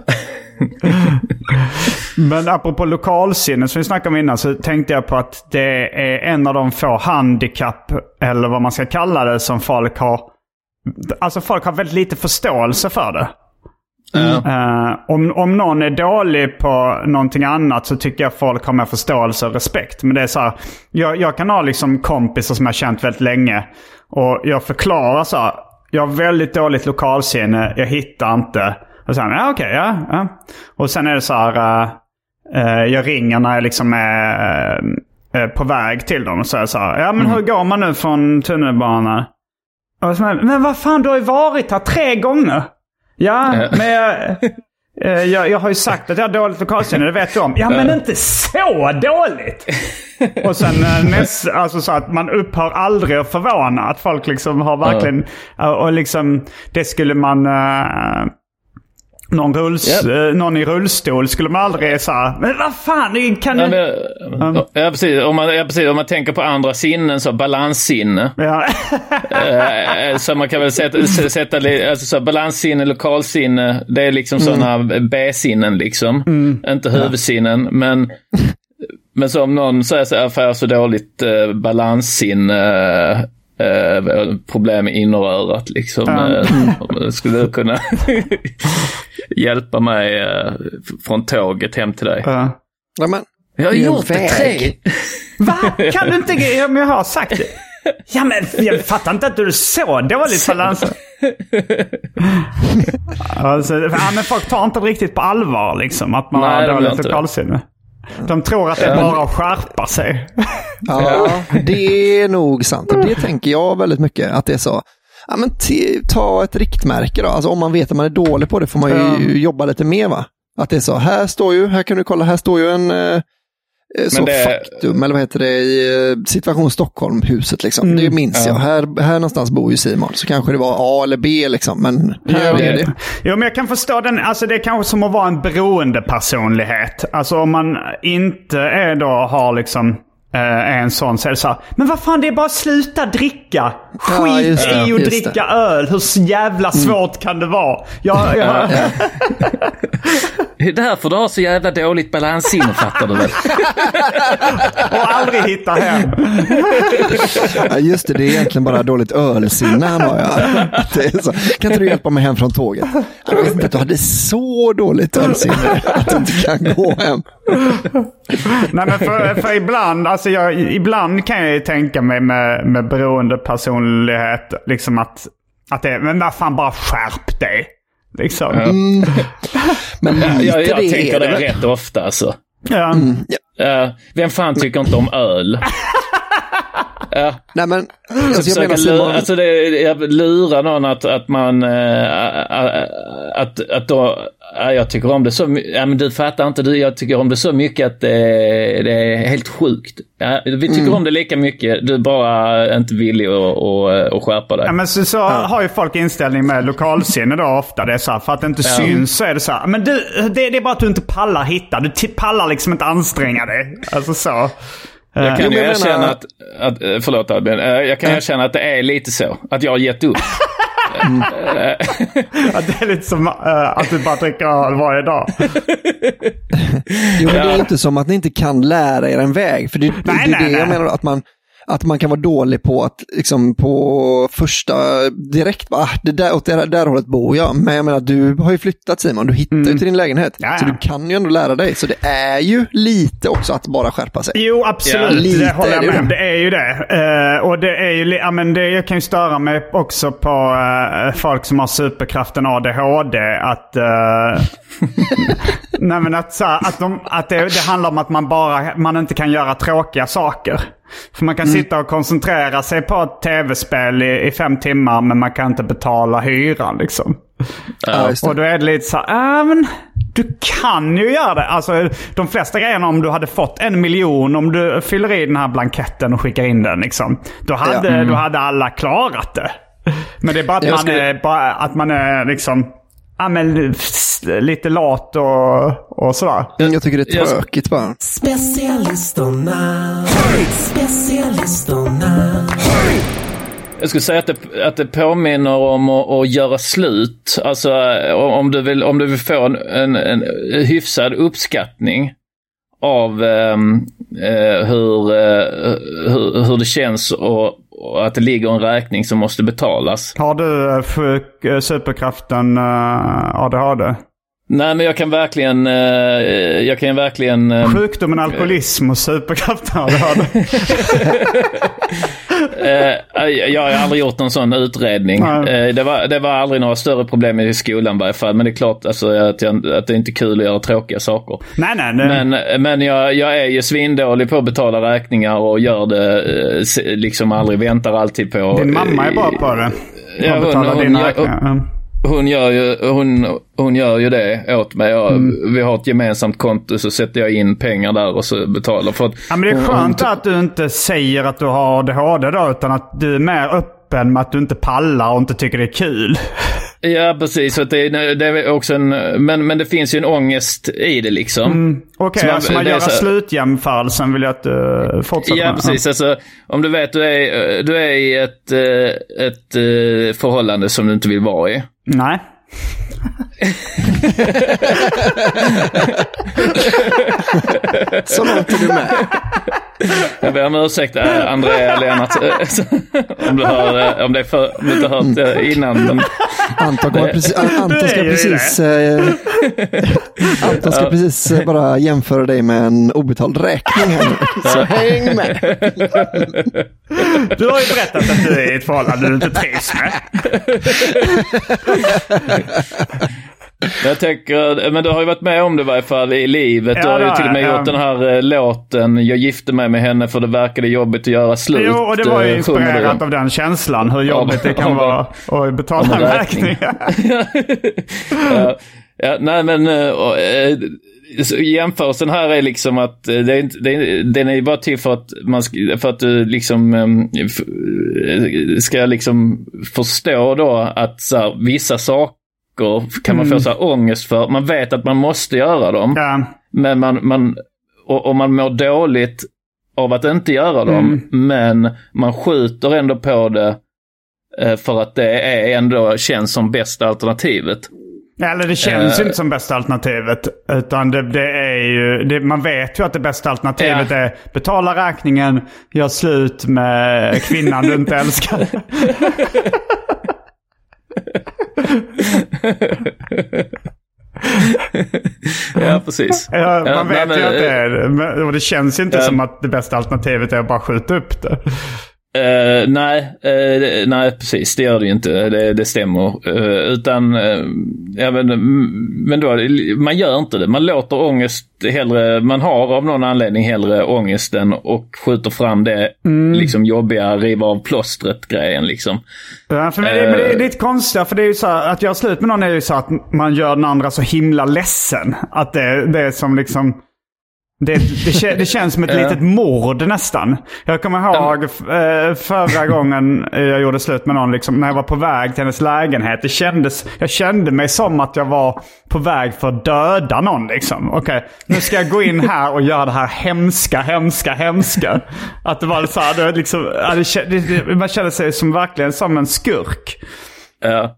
Men apropå lokalsinne som vi snackade om innan så tänkte jag på att det är en av de få handikapp eller vad man ska kalla det som folk har, alltså folk har väldigt lite förståelse för det. Mm. Uh, om, om någon är dålig på någonting annat så tycker jag folk har med förståelse och respekt. Men det är så här, jag, jag kan ha liksom kompisar som jag har känt väldigt länge och jag förklarar så här: jag har väldigt dåligt lokalsinne, jag hittar inte. Och sen, ja okej, okay, ja, ja. Och sen är det så här, uh, uh, jag ringer när jag liksom är uh, på väg till dem och säger så här: ja men mm. hur går man nu från tunnelbanan? Och så, men vad fan, du har ju varit här tre gånger. Ja, men jag, jag, jag har ju sagt att jag har dåligt lokalsinne, det vet du om. Ja, men inte så dåligt. Och sen näst, alltså så att man upphör aldrig att förvåna att folk liksom har verkligen, och liksom det skulle man... Någon, rulls, yep. någon i rullstol skulle man aldrig säga, men vad fan kan du... Nej, men, um. ja, precis. Om man, ja, precis. Om man tänker på andra sinnen, så balanssinne. Ja. uh, så man kan väl sätta, sätta alltså, så balanssinne, lokalsinne, det är liksom mm. sådana B-sinnen liksom. Mm. Inte huvudsinnen, ja. men... Men som någon säger så här, för så dåligt uh, balanssinne... Uh, problem med innerörat liksom. Mm. Uh, skulle du kunna hjälpa mig uh, från tåget hem till dig? Uh. Ja, men, jag har gjort det tre. Va? Kan du inte? Ja, men jag har sagt det. Ja, men jag fattar inte att du är så dåligt balans. Alltså, ja, men folk tar inte riktigt på allvar liksom att man Nej, har dåligt lokalsinne. De tror att det är bara att skärpa sig. Ja, det är nog sant. Det tänker jag väldigt mycket, att det är så. Ja, men t- ta ett riktmärke då. Alltså om man vet att man är dålig på det får man ju ja. jobba lite mer, va? Att det är så, här står ju, här kan du kolla, här står ju en eh, så det... faktum, eller vad heter det, i situation Stockholm-huset liksom. Mm. Det minns ja. jag. Här, här någonstans bor ju Simon, så kanske det var A eller B liksom, men här ja, är det. Jo, men jag kan förstå den, alltså det är kanske som att vara en beroende personlighet. Alltså om man inte är då, har liksom eh, en sån, så är det så här, men vad fan, det är bara att sluta dricka. Skit ja, i att dricka det. öl. Hur jävla svårt mm. kan det vara? Jag, jag... Det är därför du har så jävla dåligt balansinne, fattar du väl? Och aldrig hitta hem. Ja, just det, det är egentligen bara dåligt ölsinne han har. Ja. Det är så. Kan inte du hjälpa mig hem från tåget? Jag vet inte att du hade så dåligt ölsinne att du inte kan gå hem. Nej, men för, för ibland, alltså jag, ibland kan jag ju tänka mig med, med beroende personlighet liksom att, att det, men vad fan, bara skärp dig. Liksom. Mm. Men jag, jag, jag det tänker det, det rätt ofta alltså. Ja. Mm. Ja. Uh, vem fan tycker inte om öl? Ja. Nej, men alltså, jag menar lura, alltså det, jag lurar någon att, att man äh, att, att då, ja, jag tycker om det så mycket, ja, men du fattar inte, du, jag tycker om det så mycket att det, det är helt sjukt. Ja, vi tycker mm. om det lika mycket, du är bara inte villig att, att, att skärpa dig. Ja, men så, så ja. har ju folk inställning med lokalsinne då ofta, det är så här, för att det inte ja. syns så är det så här, men du, det, det är bara att du inte pallar hitta, du pallar liksom inte anstränga dig, alltså så. Jag kan uh, ju erkänna menar... att, att, förlåt Albin, jag kan erkänna att det är lite så, att jag har gett upp. Mm. Att det är lite som uh, att du bara dricker öl varje dag. Jo, men det är inte som att ni inte kan lära er en väg. För det, nej, det är nej, det nej. jag menar, att man, att man kan vara dålig på att liksom på första direkt, ah, det där, åt det där, där hållet bor jag. Men jag menar, du har ju flyttat, Simon, du hittar ju mm. till din lägenhet. Jaja. Så du kan ju ändå lära dig. Så det är ju lite också att bara skärpa sig. Jo, absolut, ja, det håller jag med. Det är ju det. Uh, och det är ju, ja, men det, jag kan ju störa mig också på uh, folk som har superkraften A D H D. Att, uh, nej, men att, så, att, de, att det, det handlar om att man bara man inte kan göra tråkiga saker. För man kan mm. sitta och koncentrera sig på ett tv-spel i, i fem timmar, men man kan inte betala hyran liksom. Ja, och då är det lite så här, äh, men du kan ju göra det. Alltså de flesta grejerna, om du hade fått en miljon, om du fyller i den här blanketten och skickar in den liksom, då hade, ja. mm. då hade alla klarat det. Men det är bara att, man, skulle... är, bara att man är liksom ja, men, lite lat och, och sådär. Jag tycker det är tråkigt bara. Specialisterna. Specialisterna. Jag skulle säga att det, att det påminner om att, att göra slut. Alltså om du vill, om du vill få en, en, en hyfsad uppskattning av um, uh, hur, uh, hur, hur det känns och, och att det ligger en räkning som måste betalas. Har du uh, superkraften uh, A D H D? Nej, men jag kan verkligen uh, jag kan verkligen uh, sjukdomen alkoholism och superkraften A D H D. uh, jag har aldrig gjort någon sån utredning. Uh, det, var, det var aldrig några större problem i skolan i varje fall. Men det är klart alltså, att, jag, att det är inte kul att göra tråkiga saker. Nej, nej, nej. Men, men jag, jag är ju svindålig på att betala räkningar och gör det liksom aldrig, väntar alltid på. Din mamma är bra på det. Ja, hon, hon, dina räkningar. Hon gör ju hon, hon gör ju det åt mig. Jag, mm. Vi har ett gemensamt konto, så sätter jag in pengar där och så betalar för att, ja, men det är hon, skönt hon, att du inte säger att du har A D H D då, utan att du är mer öppen med att du inte pallar och inte tycker det är kul. Ja, precis. Så det, det är också en, men, men det finns ju en ångest i det liksom. Mm. Okej, okay, alltså man gör så, slutjämförelsen vill jag att du fortsätter. Ja, precis. Ja. Alltså, om du vet, du är, du är i ett, ett, ett förhållande som du inte vill vara i. Nej. Så långt är du med. Jag ber om ursäkt, Andrea Lennart, om du hör, om det är för, om du inte hört innan. Men... Anton, det... precis, Anton ska precis eh, Anton ska ja. precis bara jämföra dig med en obetald räkning här. Så häng med. Du har ju berättat att du är i ett förhållande du inte trivs med. Jag tänker, men du har ju varit med om det i varje fall i livet. Ja, du har ju till och med ja. gjort den här uh, låten Jag gifte mig med henne för det verkade jobbigt att göra slut. Jo, och det var ju inspirerat av den känslan, hur jobbigt ja, det kan vara att betala en räkning. ja, ja, nej men uh, uh, jämförelsen här är liksom att uh, det är inte, det är, den är ju bara till för att man ska, för att du liksom um, f- ska liksom förstå då att så här, vissa saker kan man få så här ångest för. Man vet att man måste göra dem. Ja. Men man, man och, och man mår dåligt av att inte göra dem. Mm. Men man skjuter ändå på det för att det är ändå känns som bästa alternativet. Eller det känns uh, inte som bästa alternativet. Utan det, det är ju det, man vet ju att det bästa alternativet ja. är betala räkningen, gör slut med kvinnan du inte älskar. Ja, precis. Ja, man ja, vet men, ju att det är det. Och det känns inte ja. som att det bästa alternativet är att bara skjuta upp det. Uh, nej, uh, nej, precis. Det gör det ju inte. Det, det stämmer. Uh, utan, uh, ja, men, men då, man gör inte det. Man låter ångest hellre, man har av någon anledning hellre ångesten och skjuter fram det mm. liksom jobbiga, riva av plåstret grejen liksom. Ja, för mig, uh, men det är lite konstigt, för det är ju så här, att göra slut med någon är ju så att man gör den andra så himla ledsen. Att det, det är som liksom... Det, det, det känns som ett ja. litet mord nästan. Jag kommer ihåg eh, förra gången jag gjorde slut med någon, liksom, när jag var på väg till hennes lägenhet. Det kändes, jag kände mig som att jag var på väg för att döda någon. Liksom. Okej, okay, nu ska jag gå in här och göra det här hemska, hemska, hemska. Att det var så här, det liksom, det, det, man kände sig som verkligen som en skurk. Ja.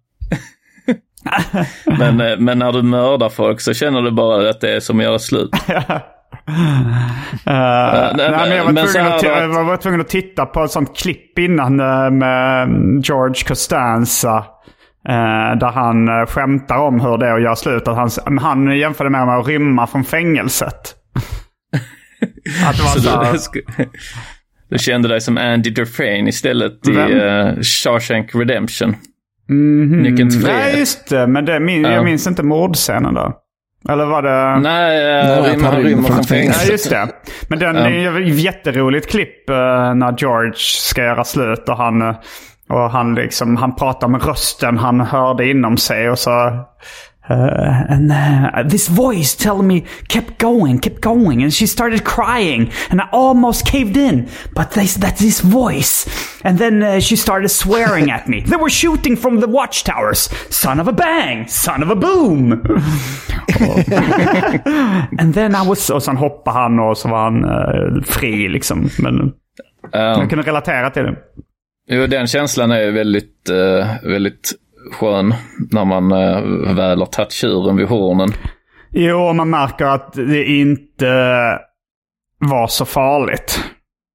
men, men när du mördar folk så känner du bara att det är som att göra slut. Uh, nej, nej, men jag, var men tvungen att, jag var tvungen att titta på ett sånt klipp innan uh, med George Costanza uh, där han uh, skämtar om hur det är att göra slut. Att han, han jämförde med, med att rymma från fängelset. Att det var så, så här... du, du kände dig som Andy Dufresne istället i uh, Shawshank Redemption. Mm-hmm. Nyckeln till frihet. Nej, just det, men det, min, uh. jag minns inte mordscenen då. Eller var det... Nej, äh, Nej rymma, rymma från fängelse. Ja, just det. Men den är ju ett jätteroligt klipp uh, när George ska göra slut och han, uh, och han, liksom, han pratar med rösten han hörde inom sig och så... Uh, and uh, this voice telling me kept going, kept going, and she started crying, and I almost caved in, but they, that's this voice, and then uh, she started swearing at me. They were shooting from the watchtowers. Son of a bang, son of a boom. And then I was, och sen hoppade han och så var han uh, fri liksom, men um, jag kunde relatera till det. Jo, den känslan är väldigt, uh, väldigt skön när man äh, väl har tagit tjuren vid hornen. Jo, man märker att det inte var så farligt.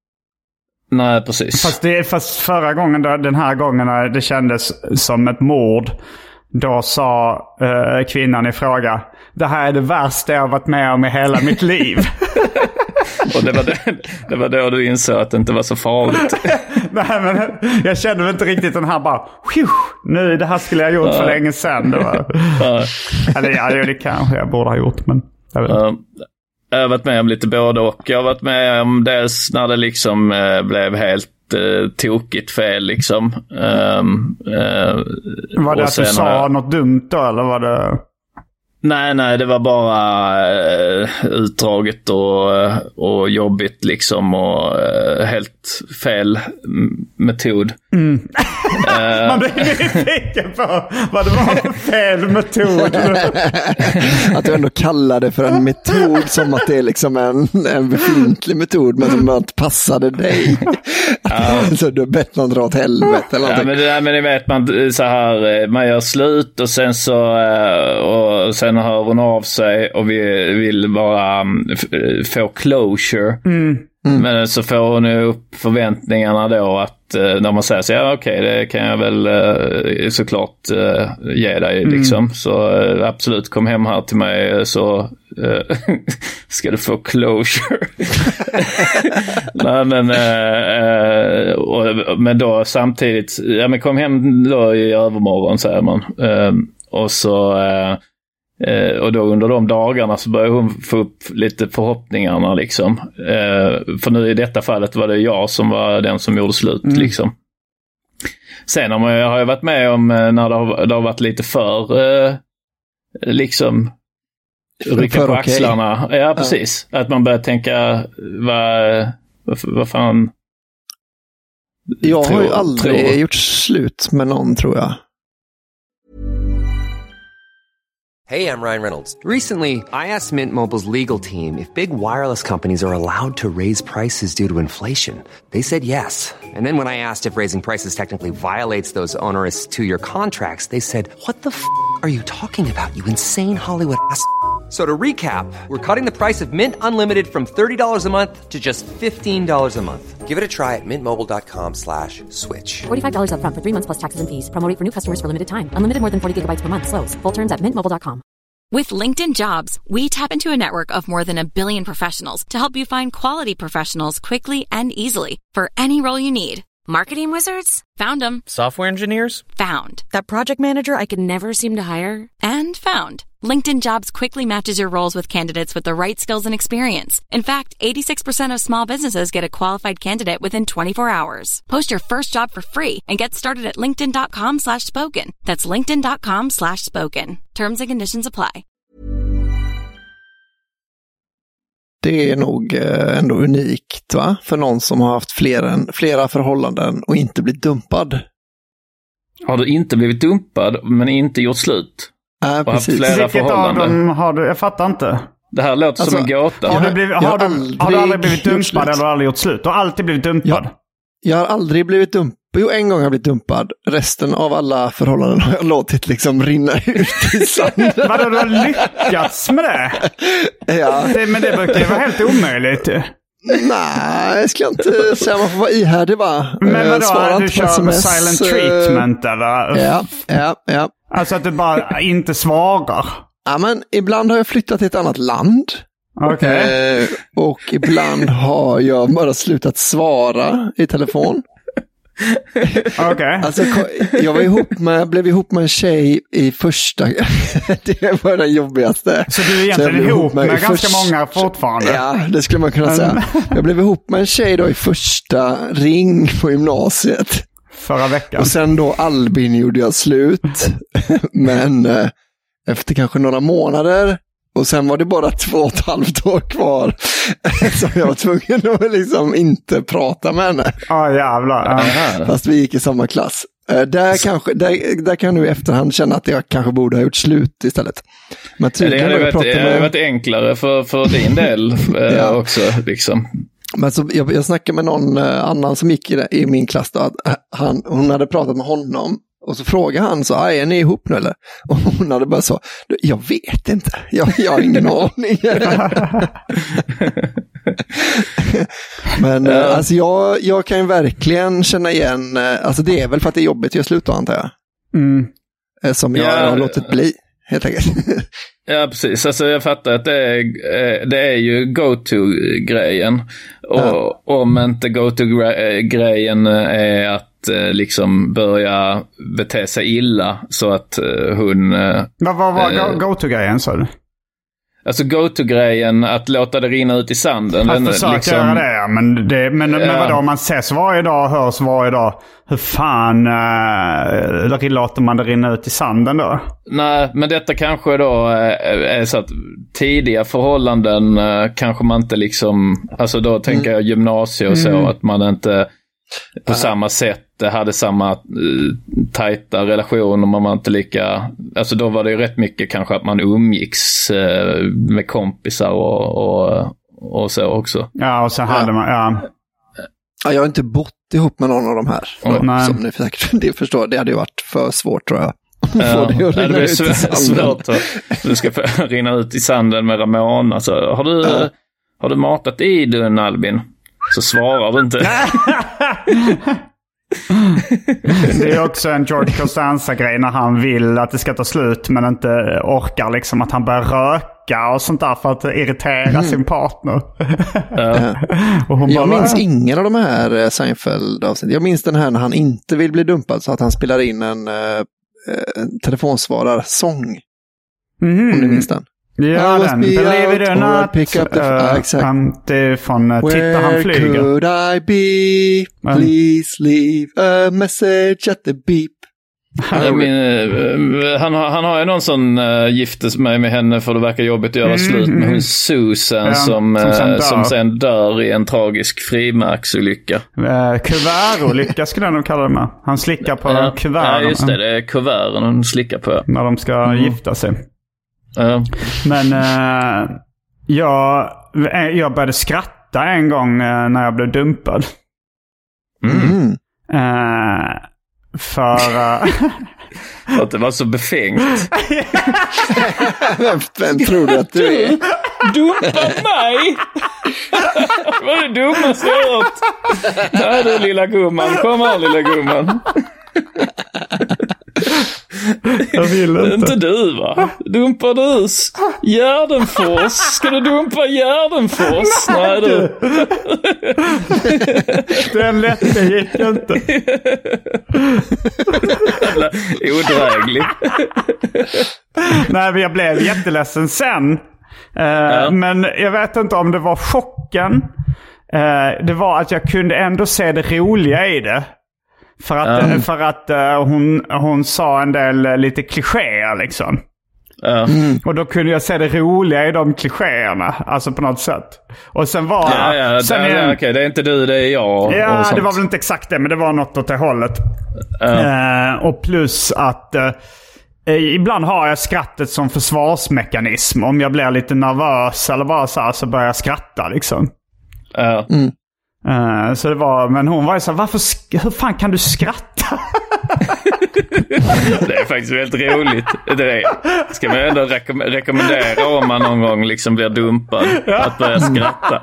Nej, precis. Fast, det, fast förra gången, då, den här gången det kändes som ett mord, då sa äh, kvinnan i fråga: det här är det värsta jag har varit med om i hela mitt liv. Och det var, det, det var då du insåg att det inte var så farligt. Nej, men jag kände väl inte riktigt den här bara, nu det här skulle jag ha gjort ja. för länge sedan. Det var, ja. Eller ja, det kanske jag borde ha gjort, men jag vet inte. Ja. Jag har varit med om lite både och. Jag har varit med om dels när det liksom eh, blev helt eh, tokigt fel liksom. Um, eh, var det att du sa jag... något dumt då, eller var det... Nej, nej, det var bara uh, utdraget och, och jobbigt liksom och uh, helt fel metod. Mm. Uh, Man blir nyfiken på vad det var för fel metod. Att du ändå kallar det för en metod som att det är liksom en, en befintlig metod men som inte passade dig. Uh, så du har bett någon dra åt helvete eller någonting. Ja, men det där, men det vet man så här, man gör slut och sen så och sen hör hon av sig och vi vill bara f- få closure. Mm. Mm. Men så får hon upp förväntningarna då att när man säger så ja okej, okay, det kan jag väl uh, såklart uh, ge dig liksom. Mm. Så uh, absolut, kom hem här till mig så uh, ska du få closure. Nej, men uh, uh, och, men då samtidigt ja men kom hem då i övermorgon säger man. Uh, och så uh, Uh, och då under de dagarna så började hon få upp lite förhoppningarna liksom. Uh, för nu i detta fallet var det jag som var den som gjorde slut mm. liksom. Sen har jag har jag varit med om uh, när det har, det har varit lite för uh, liksom rycka för på okay. axlarna. Ja, precis. Ja. Att man börjar tänka vad, vad, vad fan jag tror, har ju aldrig tror. gjort slut med någon tror jag. Hey, I'm Ryan Reynolds. Recently, I asked Mint Mobile's legal team if big wireless companies are allowed to raise prices due to inflation. They said yes. And then when I asked if raising prices technically violates those onerous two-year contracts, they said, what the f*** are you talking about, you insane Hollywood ass f- So to recap, we're cutting the price of Mint Unlimited from thirty dollars a month to just fifteen dollars a month. Give it a try at mintmobile.com slash switch. forty-five dollars up front for three months plus taxes and fees. Promo rate for new customers for limited time. Unlimited more than forty gigabytes per month. Slows full terms at mint mobile dot com. With LinkedIn Jobs, we tap into a network of more than a billion professionals to help you find quality professionals quickly and easily for any role you need. Marketing wizards? Found them. Software engineers? Found. That project manager I could never seem to hire? And found. LinkedIn Jobs quickly matches your roles with candidates with the right skills and experience. In fact, eighty-six percent of small businesses get a qualified candidate within twenty-four hours. Post your first job for free and get started at linkedin.com slash spoken. That's linkedin.com slash spoken. Terms and conditions apply. Det är nog ändå unikt, va? För någon som har haft flera, flera förhållanden och inte blivit dumpad. Har du inte blivit dumpad men inte gjort slut? Ja, och precis. haft flera Vilket av dem har du? Jag fattar inte. Det här låter alltså, som en gåta. Har du, blivit, har, har, du, aldrig har du aldrig blivit dumpad eller aldrig gjort slut? Du har alltid blivit dumpad? Jag, jag har aldrig blivit dumpad. Jo, en gång har jag blivit dumpad. Resten av alla förhållanden har jag låtit liksom rinna ut i sanden. Vadå, du har lyckats med det? Ja. Det, men det brukar ju vara helt omöjligt. Nej, jag ska inte säga man får vara ihärdig, va? Men vadå, du kör med silent treatment eller? Ja, ja, ja. Alltså att du bara inte svarar? Ja, men ibland har jag flyttat till ett annat land. Okej. Okay. Eh, och ibland har jag bara slutat svara i telefon. Okej. Okay. Alltså, jag var ihop med, blev ihop med en tjej i första... Det var den jobbigaste. Så du är egentligen ihop, ihop med, med ganska först... många fortfarande? Ja, det skulle man kunna säga. Jag blev ihop med en tjej då i första ring på gymnasiet. Förra veckan. Och sen då Albin gjorde jag slut. Men eh, efter kanske några månader. Och sen var det bara två och ett halvt år kvar. Så jag var tvungen att liksom inte prata med henne. Ja, oh, jävlar. Ja. Fast vi gick i samma klass. Där, kanske, där, där kan jag nu i efterhand känna att jag kanske borde ha gjort slut istället. Men ja, det hade varit, med... varit enklare för, för din del ja. också. Liksom. Men så, jag, jag snackade med någon annan som gick i, i min klass då, att han, hon hade pratat med honom. Och så frågade han så, är ni ihop nu eller? Och hon hade bara så, jag vet inte, jag, jag har ingen aning. Men ja. alltså jag, jag kan ju verkligen känna igen, alltså det är väl för att det är jobbigt att göra slut då, antar jag. Mm. Som jag ja. har låtit bli, helt enkelt. Ja, precis. Alltså jag fattar att det är, det är ju go-to-grejen. Och ja. om inte go-to-grejen är att liksom börja bete sig illa så att hon... Vad var, var äh, go-to-grejen, sa du? Alltså go-to-grejen, att låta det rinna ut i sanden. Att försöka liksom... göra det, ja. Men, det, men, ja. men vadå, om man ses varje dag, hörs varje dag, hur fan äh, låter man det rinna ut i sanden då? Nej, men detta kanske då äh, är så att tidiga förhållanden äh, kanske man inte liksom... Alltså då tänker mm. jag gymnasie och så, mm. att man inte på uh. samma sätt hade samma uh, tajta relationer, man var inte lika, alltså då var det ju rätt mycket kanske att man umgicks uh, med kompisar och, och, och så också. Ja, och så hade ja. man, ja. ja. Jag har inte bott ihop med någon av de här. Mm. Som ni säkert det förstår, det hade ju varit för svårt tror jag. Ja, det, det blir svårt, svårt att du ska rinna ut i sanden med Ramon. Alltså, har du, ja. har du matat i den, Albin? Så svarar du inte. Det är också en George Costanza-grej när han vill att det ska ta slut men inte orkar liksom, att han börjar röka och sånt där för att irritera mm. sin partner. Ja. Och hon jag bara, minns ingen av de här Seinfeld-avsnitt. Jag minns den här när han inte vill bli dumpad så att han spelar in en, en telefonsvararsång. Mm. Om ni minns den. Ja, den. Believe it or not. Pick up the... uh, uh, exactly. um, det är från uh, Titta han flyger. Where could I be? Please leave a message at the beep. Min, uh, han, har, han har ju någon som uh, gifte mig med henne för det verkar jobbigt att göra mm, slut med hon Susan ja, som, som, sen uh, som sen dör i en tragisk frimärksolycka. Uh, kuvertolycka skulle jag nog kalla det med. Han slickar på uh, kuverten. Ja, just det. Det är kuverten hon slickar på. När de ska mm. gifta sig. Uh. Men uh, jag, jag började skratta en gång uh, när jag blev dumpad. Mm. Uh, för... Uh, att det var så befängt. vem, vem tror du att du är? Dumpa mig! Det var det dummaste jag hört. Där är du lilla gumman. Kom här lilla gumman. Jag vill inte. Inte du, va? Dumpar du Gärdenfors? Ska du dumpa Gärdenfors? Nej, du. Den lätte gick inte. Odräglig. Nej, jag blev jätteledsen sen. Uh, ja. Men jag vet inte om det var chocken. Uh, det var att jag kunde ändå se det roliga i det. För att, mm. för att uh, hon, hon sa en del uh, lite klichéer liksom. Mm. Och då kunde jag se det roliga i de klichéerna. Alltså på något sätt. Och sen var ja, ja, sen det, en, ja, okej, det är inte du, det är jag. Ja, det var väl inte exakt det, men det var något åt det hållet. Uh. Uh, och plus att uh, ibland har jag skrattet som försvarsmekanism. Om jag blir lite nervös eller bara så här, så börjar jag skratta liksom. Uh. Mm. Uh, så det var, men hon var ju så här, varför, hur fan kan du skratta? Det är faktiskt väldigt roligt. Det är, ska man ändå rekom- rekommendera om man någon gång liksom blir dumpad att börja skratta.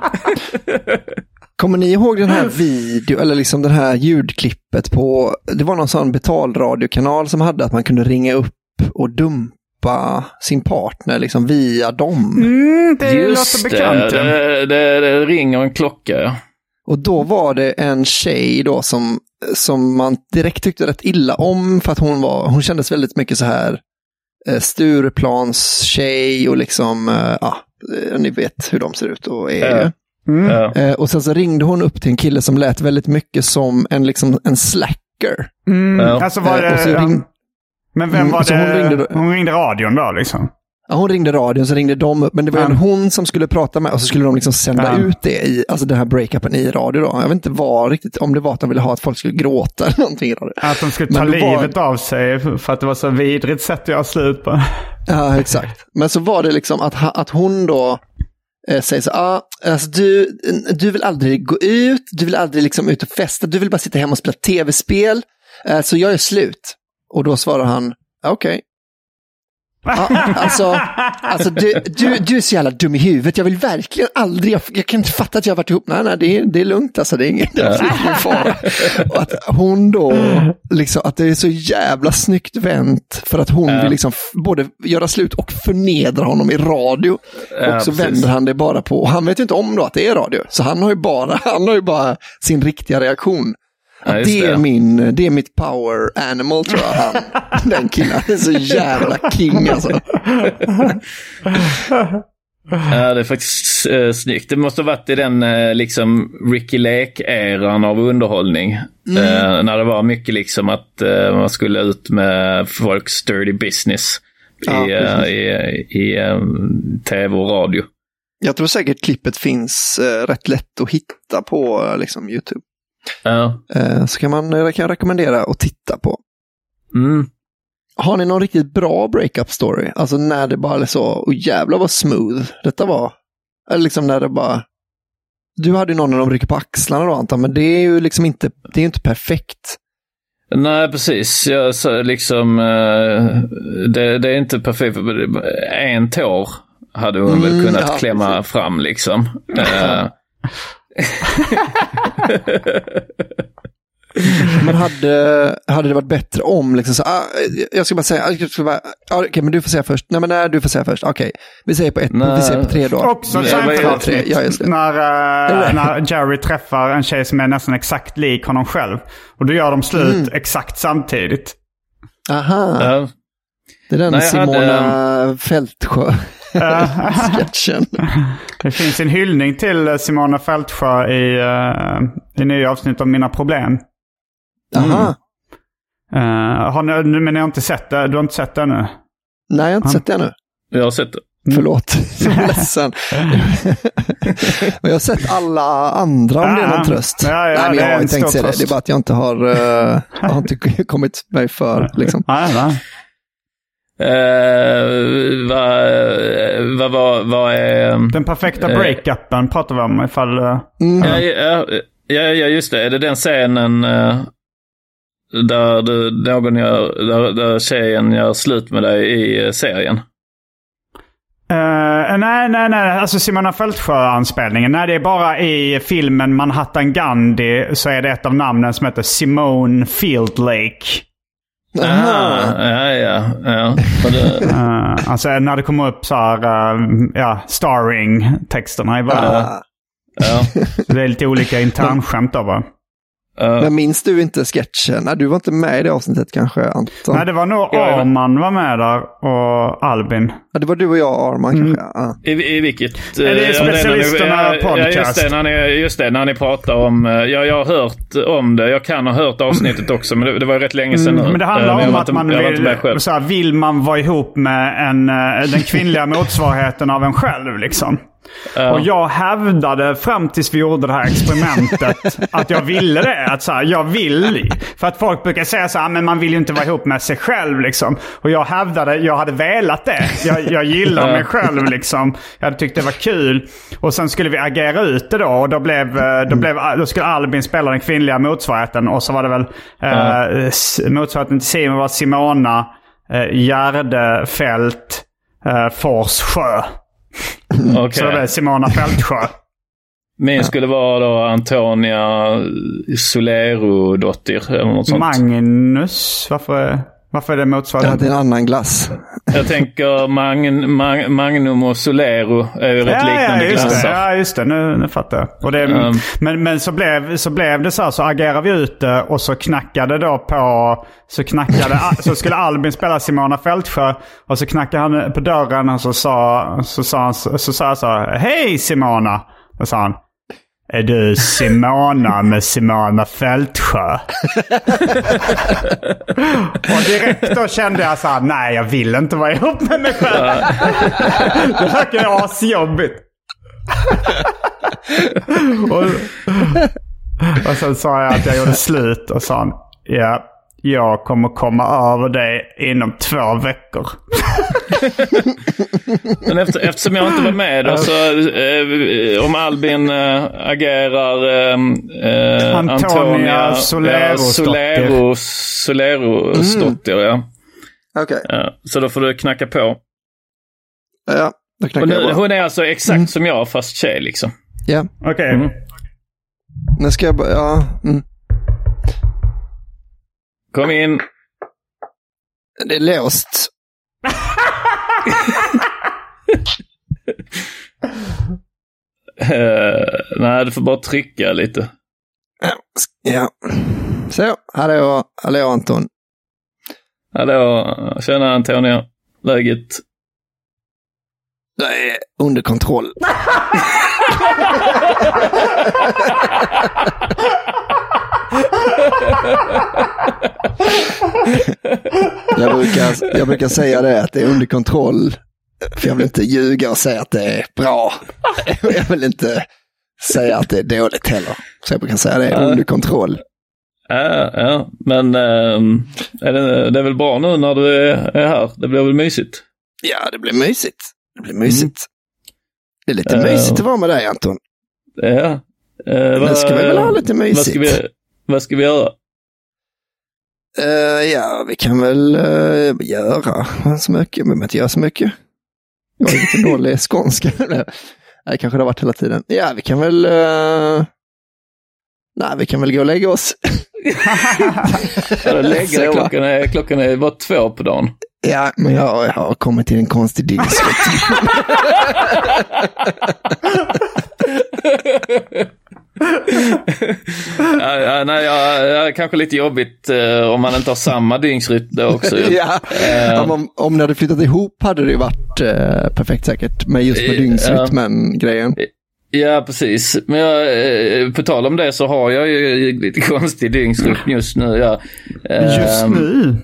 Kommer ni ihåg den här video eller liksom den här ljudklippet på, det var någon sån betalradiokanal som hade att man kunde ringa upp och dumpa sin partner liksom via dem. Mm, det Just låter bekant. Det, det, det, det ringer en klocka. Och då var det en tjej då som, som man direkt tyckte rätt illa om för att hon var, hon kändes väldigt mycket så här eh, Stureplans tjej och liksom, eh, ja, ni vet hur de ser ut och är ju. Mm. Ja. Eh, och sen så ringde hon upp till en kille som lät väldigt mycket som en, liksom, en slacker. Mm. Ja. Alltså var det, eh, och så ring... Men vem var mm, det? Hon ringde, hon ringde radion då liksom? Ja, hon ringde radion, så ringde de upp. Men det var mm. hon som skulle prata med, och så skulle de liksom sända mm. ut det i, alltså den här breakupen i radio då. Jag vet inte vad riktigt, om det var att de ville ha att folk skulle gråta eller någonting i radio. Att de skulle ta livet var... av sig för att det var så vidrigt sätt att göra slut på. Ja, exakt. Men så var det liksom att, att hon då eh, säger så, ah, alltså du, du vill aldrig gå ut, du vill aldrig liksom ut och festa, du vill bara sitta hemma och spela tv-spel, eh, så jag är slut. Och då svarar han, okej. Okay. Ja, alltså, alltså du, du, du är så jävla dum i huvudet. Jag vill verkligen aldrig, jag, jag kan inte fatta att jag har varit ihop. Nej, nej, det är, det är lugnt. Alltså, det är ingen, det är ingen fara. Och att hon då, liksom, att det är så jävla snyggt vänt för att hon vill liksom både göra slut och förnedra honom i radio. Ja, och så precis. vänder han det bara på, och han vet ju inte om då att det är radio. Så han har ju bara, han har ju bara sin riktiga reaktion. Ja, det, det är min, det är mitt power animal, tror jag, han, den killen. Det är så jävla king alltså. Ja, det är faktiskt äh, snyggt. Det måste ha varit i den äh, liksom Ricky Lake-eran av underhållning. Mm. Äh, när det var mycket liksom att äh, man skulle ut med folks dirty business i, ja, äh, i, i äh, tv och radio. Jag tror säkert klippet finns äh, rätt lätt att hitta på äh, liksom YouTube. Ja. Så kan man kan jag rekommendera att titta på. Mm. Har ni någon riktigt bra breakup story? Alltså när det bara är så, och jävla vad smooth detta var. Eller liksom när det bara, du hade ju någon när de rycker på axlarna då, antar, men det är ju liksom inte, det är inte perfekt. Nej, precis. Jag så liksom det, det är inte perfekt. En tår hade hon väl kunnat mm, ja, klämma precis. fram liksom. uh, Men hade, hade det varit bättre om liksom så, ah, jag ska bara säga, jag ska bara, ah, okej, okay, men du får säga först. Nej, men nej, du får säga först. Okej, okay. vi säger på ett, nej. vi säger på tre då. Också tre, ja, just det. När, uh, när Jerry träffar en tjej som är nästan exakt lik honom själv. Och då gör de slut mm. exakt samtidigt. Aha. Uh, det är den nej, Simona hade... Fältsjö. Sketchen. Det finns en hyllning till Simona Fältsjö i, uh, i nya avsnitt om Mina problem. Aha. Mm. Uh, har ni, men jag har inte sett det. Du har inte sett det nu? Nej, jag har inte Han... sett det nu. Jag har sett det. Mm. Förlåt, jag är ledsen. Men jag har sett alla andra om ja, det är någon tröst. Ja, ja, Nej, men jag har inte tänkt säga det. Det är bara att jag inte har, uh, jag har inte kommit mig för. Liksom. Ja, ja. Uh, vad va, va, va är... Den perfekta breakupen uh, pratar vi om ifall... Uh, mm. ja, ja, ja, ja, just det. Är det den scenen uh, där, du, någon gör, där, där tjejen gör slut med dig i uh, serien? Uh, nej, nej, nej. Alltså Simona Fältsjö-anspelningen. Nej, det är bara i filmen Manhattan Gandhi så är det ett av namnen som heter Simone Field Lake. Aha, ja, ja, ja. Det... uh, alltså när det kommer upp så här, uh, ja, starring-texterna i bara. Uh. Ja. Det är lite olika internskämt då bara. Uh. Men minns du inte sketchen? Nej, du var inte med i det avsnittet kanske, Anton? Nej, det var nog ja, Arman var med där och Albin. Ja, det var du och jag och Arman mm. kanske. Ja. I, I vilket? Det är specialisterna uh, podcast. Ja, just det, när ni, just det, när ni pratar om... Uh, ja, jag har hört om det. Jag kan ha hört avsnittet också, men det, det var rätt länge sedan mm, nu. Men det handlar uh, om att inte, man vill... Så här, vill man vara ihop med en, uh, den kvinnliga motsvarigheten av en själv, liksom. Uh. Och jag hävdade fram tills vi gjorde det här experimentet att jag ville det. Att så här, jag vill. För att folk brukar säga så här, men man vill ju inte vara ihop med sig själv liksom. Och jag hävdade, jag hade velat det. Jag, jag gillar uh. mig själv liksom. Jag hade tyckt det var kul. Och sen skulle vi agera ut det då. Och då, blev, då, blev, då skulle Albin spela den kvinnliga motsvarigheten. Och så var det väl uh. eh, motsvarigheten till Simon var Simona, eh, Gärdefält, eh, Forssjö. Okay. Så det är Simona Fältsjö. Min ja. skulle vara då Antonia Solero-dotter eller något sånt. Magnus, varför, varför är det motsvarande? Ja, det är en annan glass. Jag tänker Magn, Mag, Magnum och Solero är ju rätt ja, liknande ja, just glassar. Det. Ja, just det. Nu, nu fattar jag. Och det, um, men men så, blev, så blev det så här, så agerade vi ute och så knackade då på... Så knackade, så skulle Albin spela Simona Fältsjö och så knackade han på dörren och så sa, så sa han så, så sa jag så här, hej Simona. Och sa han, är du Simona med Simona Fältsjö? Och direkt då kände jag så här, nej jag vill inte vara ihop med mig själv. Det verkar asjobbigt. och, och sen sa jag att jag gjorde slut och sa han, ja. Jag kommer komma över dig inom två veckor. Men efter, eftersom jag inte var med då, så eh, om Albin eh, agerar eh, Antonia, Antonia Solero Solero Solero-stotter, mm. ja. Okej. Okay. Ja, så då får du knacka på. Ja, då knackar nu, jag bara. Hon är alltså exakt mm. som jag, fast tjej liksom. Ja. Okej. Okay. Mm. Nu ska jag bara, ja. Mm. Kom in. Det är låst. uh, nej, du får bara trycka lite. Ja. Så, hallå, hallå Anton. Hallå, tjena Antonia. Läget? Det är under kontroll. jag, brukar, jag brukar säga det att det är under kontroll. För jag vill inte ljuga och säga att det är bra. Jag vill inte säga att det är dåligt heller. Så jag brukar säga att det är under kontroll. Ja, ja. Men ähm, är det, det är väl bra nu när du är här? Det blir väl mysigt? Ja, det blir mysigt. Det blir mysigt. Mm. Det är lite uh, mysigt att vara med dig, Anton. Ja. Uh, nu ska vi väl ha lite mysigt. Vad ska vi, vad ska vi göra? Uh, ja, vi kan väl uh, göra så mycket. Men inte göra så mycket. Jag är lite dålig skånska. Nej, kanske det har varit hela tiden. Ja, vi kan väl... Uh... Nej, vi kan väl gå och lägga oss. ja, lägga dig, klockan, är, klockan är bara två på dagen. Ja, men jag, jag har kommit till en konstig dygnsrytm. ja, ja, nej, ja, ja, kanske lite jobbigt uh, om man inte har samma dygnsrytm då också. ja, uh, om, om ni hade flyttat ihop hade det ju varit uh, perfekt säkert. Men just med dygnsrytmen-grejen. Ja, precis. Men jag, på tal om det så har jag ju lite konstig dygnsrytm just nu. Ja. Just nu?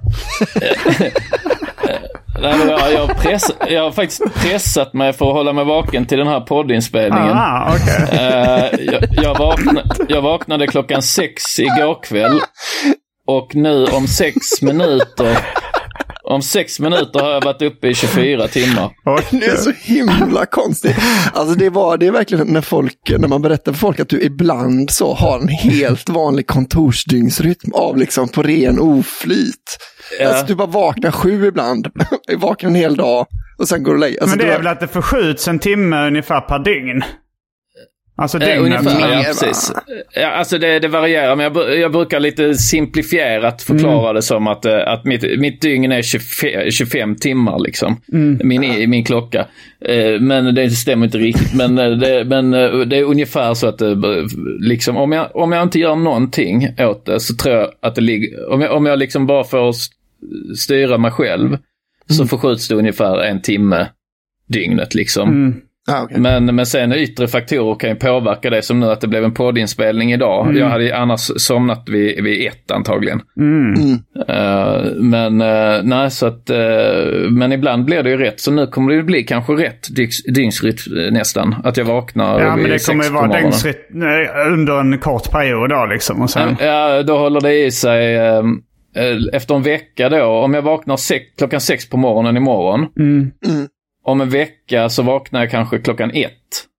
Nej, men jag, jag, press, jag har faktiskt pressat mig för att hålla mig vaken till den här poddinspelningen. Ah, okay. jag, jag, vaknade, jag vaknade klockan sex igår kväll. Och nu om sex minuter Om sex minuter har jag varit uppe i tjugofyra timmar. Det är så himla konstigt. Alltså det var det är verkligen när folk när man berättar för folk att du ibland så har en helt vanlig kontorsdygnsrytm av liksom på ren oflyt. Ja. Alltså du bara vaknar sju ibland, vaknar en hel dag och sen går du och lägger. Alltså, men det är var... väl att det förskjuts en timme ungefär per dygn. Alltså eh, ungefär, mer, ja, precis. Ja, alltså det, det varierar, men jag, jag brukar lite simplifierat förklara mm. det som att, att mitt, mitt dygn är tjugofem timmar liksom. Mm. Min, min klocka. Men det stämmer inte riktigt. Men det, men det är ungefär så att det, liksom, om, jag, om jag inte gör någonting åt det så tror jag att det ligger... Om jag, om jag liksom bara får styra mig själv mm. så förskjuts det ungefär en timme dygnet liksom. Mm. Ah, okay. men, men sen yttre faktorer kan ju påverka det, som nu att det blev en poddinspelning idag. Mm. Jag hade annars somnat vid, vid ett antagligen. Mm. Mm. Uh, men uh, nej, så att uh, men ibland blir det ju rätt, så nu kommer det ju bli kanske rätt dygnsrytm nästan, att jag vaknar. Ja, men det kommer ju vara dygnsrytm under en kort period då liksom, och sen... Ja, då håller det i sig uh, efter en vecka då, om jag vaknar sex, klockan sex på morgonen imorgon. Mm. Mm. Om en vecka så vaknar jag kanske klockan ett.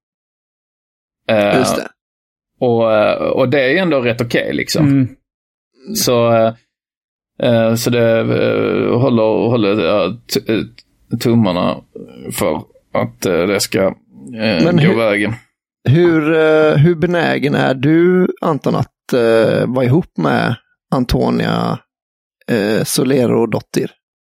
Uh, Just det. Och, och det är ju ändå rätt okej okay, liksom. Mm. Så, uh, så det uh, håller, håller uh, t- uh, tummarna för att uh, det ska uh, Men gå hur, vägen. Hur, uh, hur benägen är du, Anton, att uh, vara ihop med Antonia uh, Solero-dottir?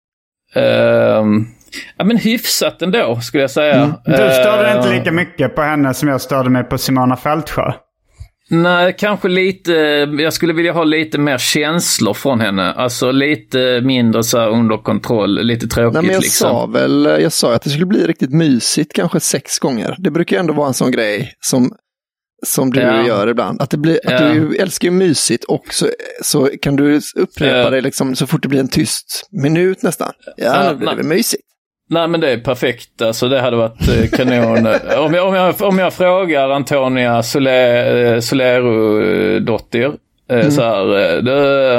Uh, Ja, men hyfsat ändå, skulle jag säga. Mm. Du störde uh, inte lika mycket på henne som jag störde mig på Simona Fältsjö. Nej, kanske lite. Jag skulle vilja ha lite mer känslor från henne. Alltså lite mindre så här under kontroll. Lite tråkigt. Nej, men jag liksom. sa väl, jag sa att det skulle bli riktigt mysigt kanske sex gånger. Det brukar ändå vara en sån grej som, som du ja. gör ibland. Att, det blir, att ja. du älskar ju mysigt, och så, så kan du upprepa ja. det liksom, så fort det blir en tyst minut nästan. Ja, nu blir det väl mysigt. Nej, men det är perfekt. Alltså, det hade varit eh, kanon. om, jag, om, jag, om jag frågar Antonia Solero, Solero-dottir eh, mm. så här, det,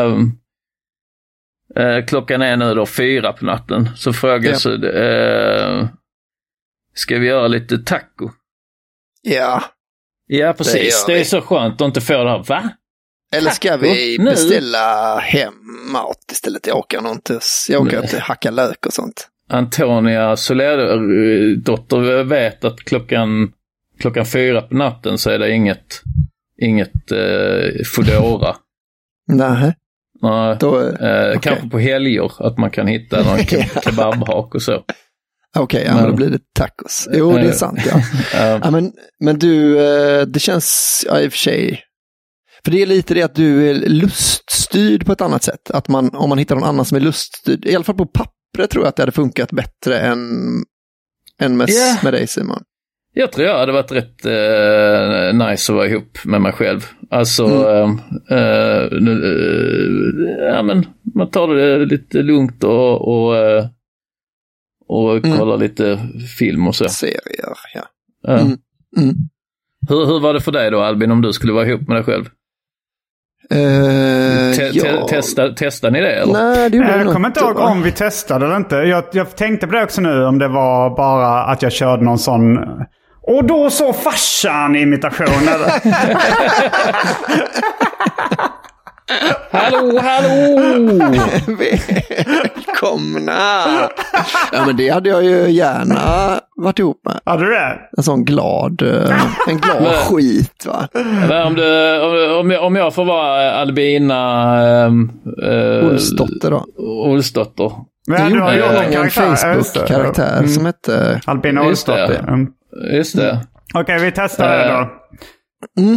eh, klockan är nu då fyra på natten, så frågar jag ja. så eh, ska vi göra lite taco? Ja. Ja, precis. Det, det är så skönt att inte få det här, va? Eller ska taco? Vi beställa hem mat istället? Jag åker inte. Jag åker upp till hacka lök och sånt. Antonia Solero-dotter vet att klockan klockan fyra på natten så är det inget inget eh, Foodora. Nej. Nej. Då, eh, okay. Kanske på helger att man kan hitta någon ke- kebabhak och så. Okej, okay, ja, men då blir det tacos. Jo, det är sant, ja. ja men, men du, det känns ja, i och för sig. För det är lite det att du är luststyrd på ett annat sätt. Att man, om man hittar någon annan som är luststyrd, i alla fall på papper, jag tror att det hade funkat bättre än, än med, yeah. med dig, Simon. Jag tror jag hade varit rätt uh, nice att vara ihop med mig själv. Alltså, mm. uh, uh, uh, ja men man tar det lite lugnt och, och, uh, och mm. kollar lite film och så. Serier, ja. Uh. Mm. Mm. Hur, hur var det för dig då, Albin, om du skulle vara ihop med dig själv? Uh, te- te- ja. testa, testar ni det eller? Nej, det jag kommer inte ihåg om vi testade eller inte. Jag, jag tänkte på det också nu, om det var bara att jag körde någon sån och då så farsan-imitation eller? Hallå, hallå! Välkomna! Ja, men det hade jag ju gärna varit ihop med. Hade du det? En sån glad, en glad men, skit, va? Om, du, om, jag, om jag får vara Albina äh, Olsdotter då. Olsdotter. Men du har ju en, en Facebook-karaktär mm. som hette Albina Olsdotter. Mm. Just det. Okej, okay, vi testar uh, det då. Mm.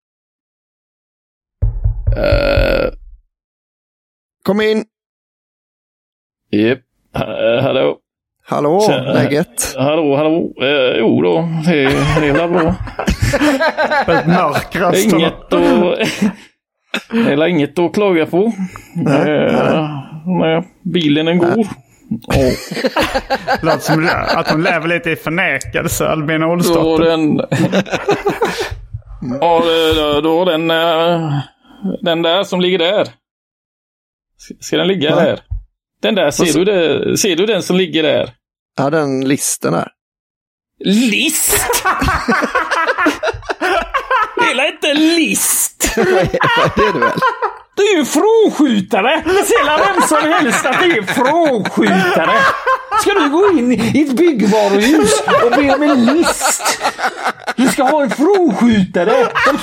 Uh, Kom in. Yep. Uh, hallå. Hallå, så, uh, läget? Hallå, hallå. Uh, jo då, det är hela bra. Ett mörk röst. Inget att... Det är inget att klaga på. Nej, uh, nej. Bilen är god. Oh. Låter som att hon lever lite i förnekelse, Albina Olsdotter. Då den... Ja, då, då den... Uh... Den där som ligger där. Ska den ligga ja. där? Den där, ser du, det, ser du den som ligger där? Ja, den listen där. List? Det är inte list. Det är det väl? Det är ju frånskjutare. Det ser vem som helst att det är frånskjutare. Ska du gå in i ett byggvaruhus och be om en list? Du ska ha en frånskjutare.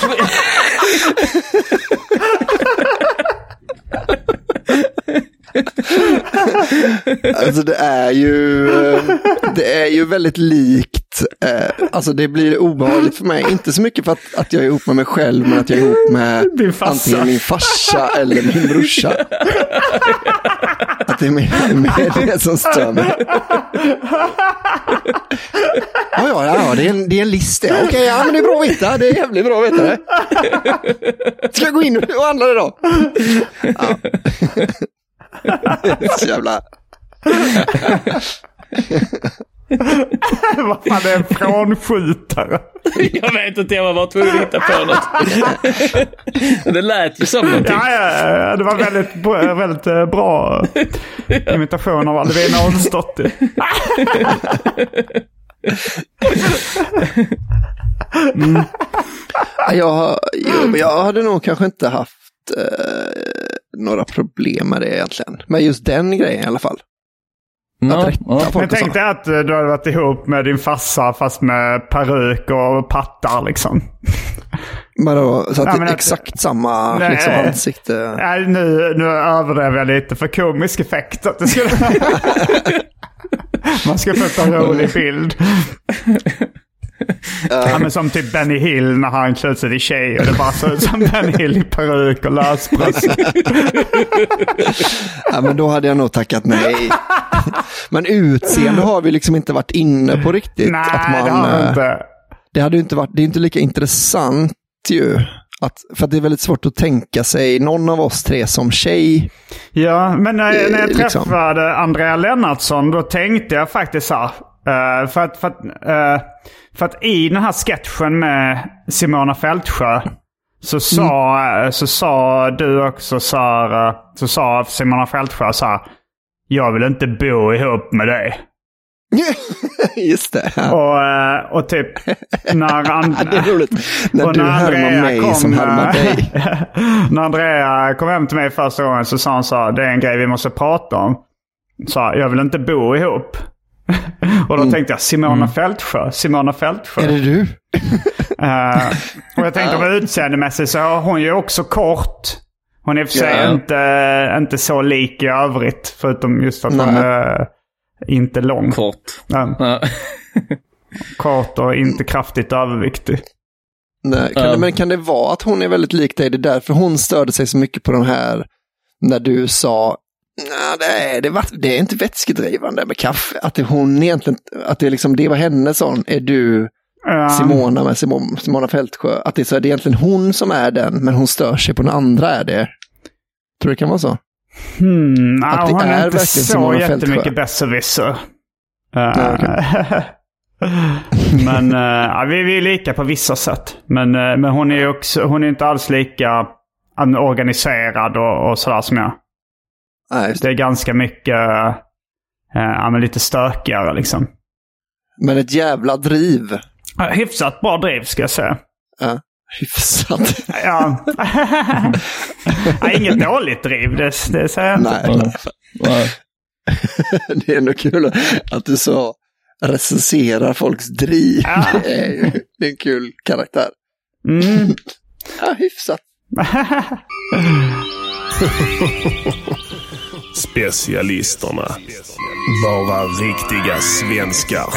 Alltså det är ju det är ju väldigt likt, eh, alltså det blir obehagligt för mig, inte så mycket för att, att jag är ihop med mig själv, men att jag är ihop med antingen min farsa eller min brorsa. Att det är mer, mer det som stör mig. Ja, ja, ja det, är en, det är en lista. Okej, okay, ja men det är bra att veta, det är jävligt bra att veta det. Ska jag gå in och handla det då? Ja. Så jävla... Vad fan är en frånskjutare? Jag vet inte, jag var bara tvungen att hitta på något. Det lät ju som någonting. Ja, ja, det var väldigt, väldigt bra imitation av Alvina Olsdottir. Mm. Jag, jag, jag hade nog kanske inte haft eh, några problem med det egentligen. Men just den grejen i alla fall. No, no. Jag tänkte att du hade varit ihop med din farsa fast med peruk och pattar liksom. Men då, så att ja, det är exakt att, samma nej, liksom, ansikte. Nej, nu, nu överdrev jag lite för komisk effekt. Att det skulle... Man ska få en rolig bild. Uh. Ja, men som typ Benny Hill när han klär sig till tjej och det bara så ut som Benny Hill i peruk och lösbröst. Ja, men då hade jag nog tackat nej. Men utseende har vi liksom inte varit inne på riktigt. Nej, att man, det har inte. Det hade ju inte varit, det är inte lika intressant ju. Att, för att det är väldigt svårt att tänka sig någon av oss tre som tjej. Ja, men när, när jag träffade liksom. Andrea Lennartsson då tänkte jag faktiskt så här. Uh, för, att, för, att, uh, för att i den här sketchen med Simona Fältsjö så sa, mm. så sa du också så, här, så sa Simona Fältsjö så här: jag vill inte bo ihop med dig. Just det. Ja. Och, och typ när, And- det är roligt. När och du när härmar mig kom, som härmar dig. När Andrea kom hem till mig första gången så sa han så här: det är en grej vi måste prata om. Så här, jag vill inte bo ihop. Och då mm. tänkte jag, Simona mm. Fältsjö, Simona Fältsjö. Är det du? uh, och jag tänkte om utseendemässigt så hon är ju också kort. Hon är för sig yeah. inte, inte så lik i övrigt, förutom just att Nej. hon är inte lång. Kort. Uh, ja. Kort och inte kraftigt överviktig. Nej, kan, uh. det, men kan det vara att hon är väldigt lik dig? Det är därför hon störde sig så mycket på den här, när du sa nej, det är, det, var, det är inte vätskedrivande med kaffe. Att det, hon egentligen, att det, liksom, det var hennes sån. Är du Simona med Simona, Simona Fältsjö? Att det är, så, det är egentligen hon som är den, men hon stör sig på den andra är det. Tror du det kan vara så? Hmm, att det hon är, är inte så jättemycket besserwisser. Uh, okay. Men uh, ja, vi, vi är lika på vissa sätt. Men, uh, men hon är också, hon är inte alls lika organiserad och, och sådär som jag. Nej, det är ganska mycket äh, ja, men lite stökigare liksom. Men ett jävla driv. Ja, hyfsat bra driv ska jag säga. Ja, hyfsat. Ja. Ja, inget dåligt driv, det, det säger jag inte. Nej, nej. Det är nog kul att du så recenserar folks driv. Ja. Det är ju det är en kul karaktär. Mm. Ja, hyfsat. Specialisterna. Vara riktiga svenskar.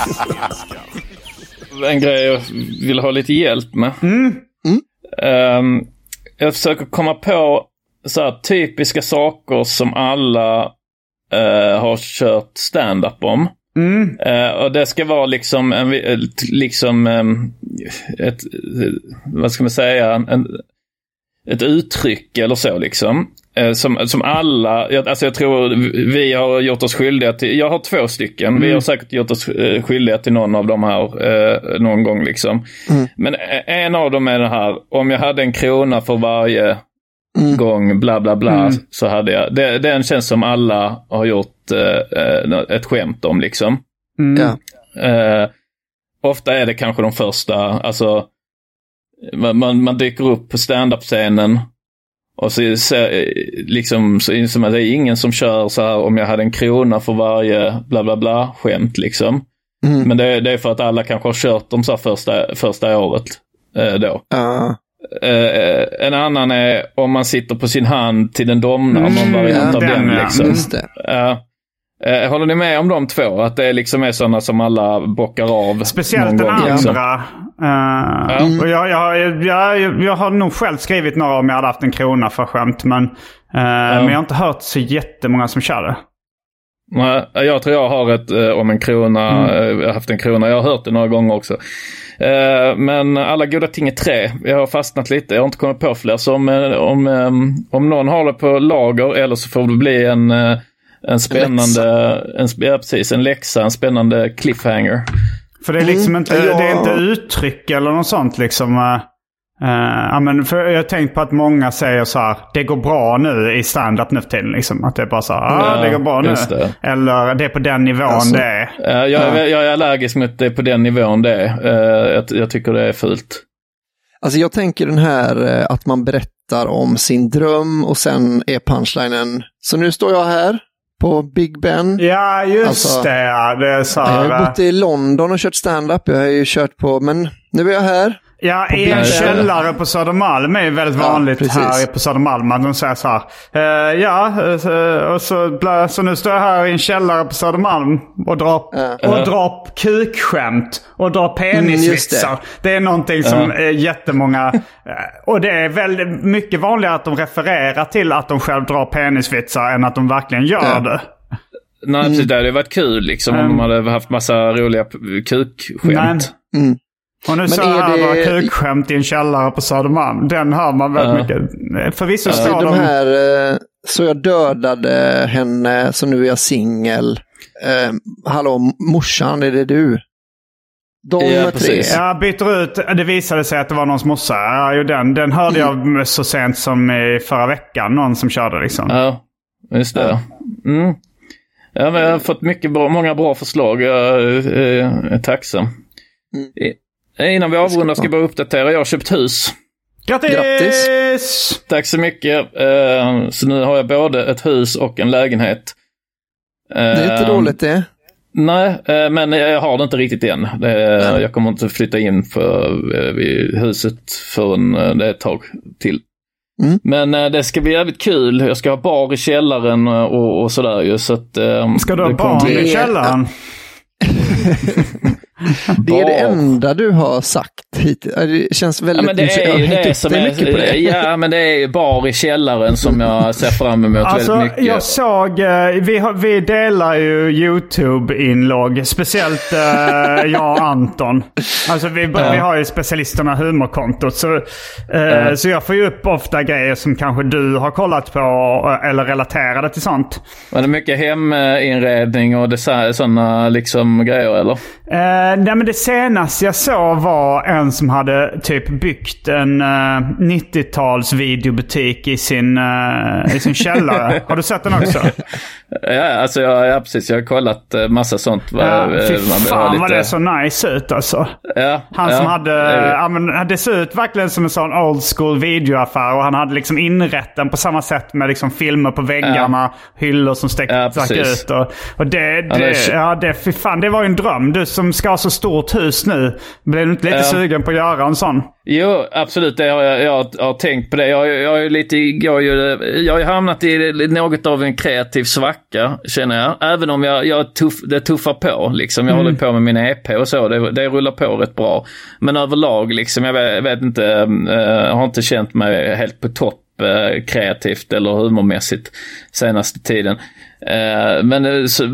En grej jag vill ha lite hjälp med. Mm. Mm. Um, jag försöker komma på så här typiska saker som alla uh, har kört stand-up om. Mm. Uh, och det ska vara liksom, en, liksom um, ett, vad ska man säga, en, ett uttryck eller så liksom. Som, som alla, alltså jag tror vi har gjort oss skyldiga till, jag har två stycken, mm. vi har säkert gjort oss skyldiga till någon av de här eh, någon gång liksom. Mm. Men en av dem är det här, om jag hade en krona för varje mm. gång bla bla bla mm. så hade jag, det, den känns som alla har gjort eh, ett skämt om liksom. Mm. Ja. Eh, ofta är det kanske de första, alltså man, man dyker upp på stand-up-scenen Och så, så liksom så inser man att det är ingen som kör så här om jag hade en krona för varje bla bla bla skämt liksom. Mm. Men det, det är för att alla kanske har kört dem så här första, första året eh, då. Uh. Eh, en annan är om man sitter på sin hand till den domnar, mm, någon variant ja, av den, den liksom. Just det. Uh, Eh, håller ni med om de två? Att det liksom är sådana som alla bockar av. Speciellt den gång, andra. Liksom. Uh, mm. och jag, jag, jag, jag, jag har nog själv skrivit några om jag hade haft en krona för skämt. Men, uh, mm. men jag har inte hört så jättemånga som kör det. Nej, jag tror jag har ett uh, om en krona. Mm. Jag har haft en krona. Jag har hört det några gånger också. Uh, men alla goda ting är tre. Jag har fastnat lite. Jag har inte kommit på fler. Så om, om, um, om någon har det på lager eller så får det bli en... Uh, En spännande, en, ja, precis, en läxa, en spännande cliffhanger. För det är liksom mm. inte, ja. det är inte uttryck eller något sånt liksom. Uh, uh, men för jag har tänkt på att många säger så här, det går bra nu i stand-up nu för tiden liksom. Att det är bara så här, ah, ja, det går bra nu. Det. Eller det är på den nivån alltså, det är. Uh, jag, är jag är allergisk mot det på den nivån det är. Uh, jag, jag tycker det är fult. Alltså jag tänker den här att man berättar om sin dröm och sen är punchlinen, så nu står jag här på Big Ben. Ja, just alltså, det. Ja. Det är så här, jag har bott i London och kört stand-up. Jag har ju kört på, men nu är jag här. Ja, i en källare på Södermalm är väldigt vanligt ja, här på Södermalm. Att de säger så här, uh, ja, uh, och så, så nu står jag här i en källare på Södermalm och drar, uh. och drar kukskämt och drar penisvitsar. Mm, det. det är någonting som uh. är jättemånga, uh, och det är väldigt mycket vanligare att de refererar till att de själv drar penisvitsar än att de verkligen gör uh. det. Nej, precis, mm. det hade varit kul liksom um, om de hade haft massa roliga kukskämt. Mm. Och nu så här det... var kukskämt i en källare på Södermalm. Den hör man väldigt uh. mycket. Förvisso uh. står de... de här, uh, så jag dödade henne, så nu är jag singel. Uh, hallå, morsan, är det du? De ja, tre. Precis. Jag byter ut, det visade sig att det var någons morsa. Ja, den, den hörde mm. jag så sent som i förra veckan. Någon som körde liksom. Ja, just det. Mm. Ja, men jag har fått mycket bra, många bra förslag. Jag är, är tacksam. Mm. Innan vi avrundar ska jag bara uppdatera. Jag har köpt hus. Grattis! Grattis! Tack så mycket. Så nu har jag både ett hus och en lägenhet. Det är inte dåligt det. Nej, men jag har det inte riktigt än. Det, jag kommer inte flytta in för huset förrän det är ett tag till. Mm. Men det ska bli jävligt kul. Jag ska ha bar i källaren och, och sådär ju. Så att, ska du ha bar i källaren? Det är det enda du har sagt hittills. Det känns väldigt... Ja, men det är ju det som är... På det. Ja, men det är bar i källaren som jag ser fram emot alltså, väldigt mycket. Jag såg... Vi, har, vi delar ju YouTube-inlogg. Speciellt uh, jag och Anton. Alltså vi, ja. vi har ju specialisterna humorkontot. Så, uh, ja. så jag får ju upp ofta grejer som kanske du har kollat på eller relaterade till sånt. Var det mycket heminredning och sådana liksom grejer, eller? Uh, nej, men det senaste jag såg var en som hade typ byggt en uh, nittio-tals videobutik i sin, uh, i sin källare. Har du sett den också? Ja, alltså jag, ja, precis. Jag har kollat uh, massa sånt. Ja, uh, fy fan lite... vad det så nice ut alltså. Ja, han ja, som hade, ja, men, det ser ut verkligen som en sån old school videoaffär och han hade liksom inrett den på samma sätt med liksom filmer på väggarna, ja. hyllor som stack ja, ut. Och, och det, det, ja, det, ja, det, fy fan, det var ju en dröm. Du som ska ha så stort hus nu, blir du inte lite uh, sugen på att göra en sån? Jo, absolut. Det har jag, jag, har, jag har tänkt på det. Jag, jag, är lite, jag, jag har hamnat i något av en kreativ svacka, känner jag. Även om jag, jag tuff, det tuffar på. Liksom. Jag mm. håller på med min E P och så. Det, det rullar på rätt bra. Men överlag, liksom, jag vet, vet inte, jag har inte känt mig helt på topp kreativt eller humormässigt senaste tiden. Men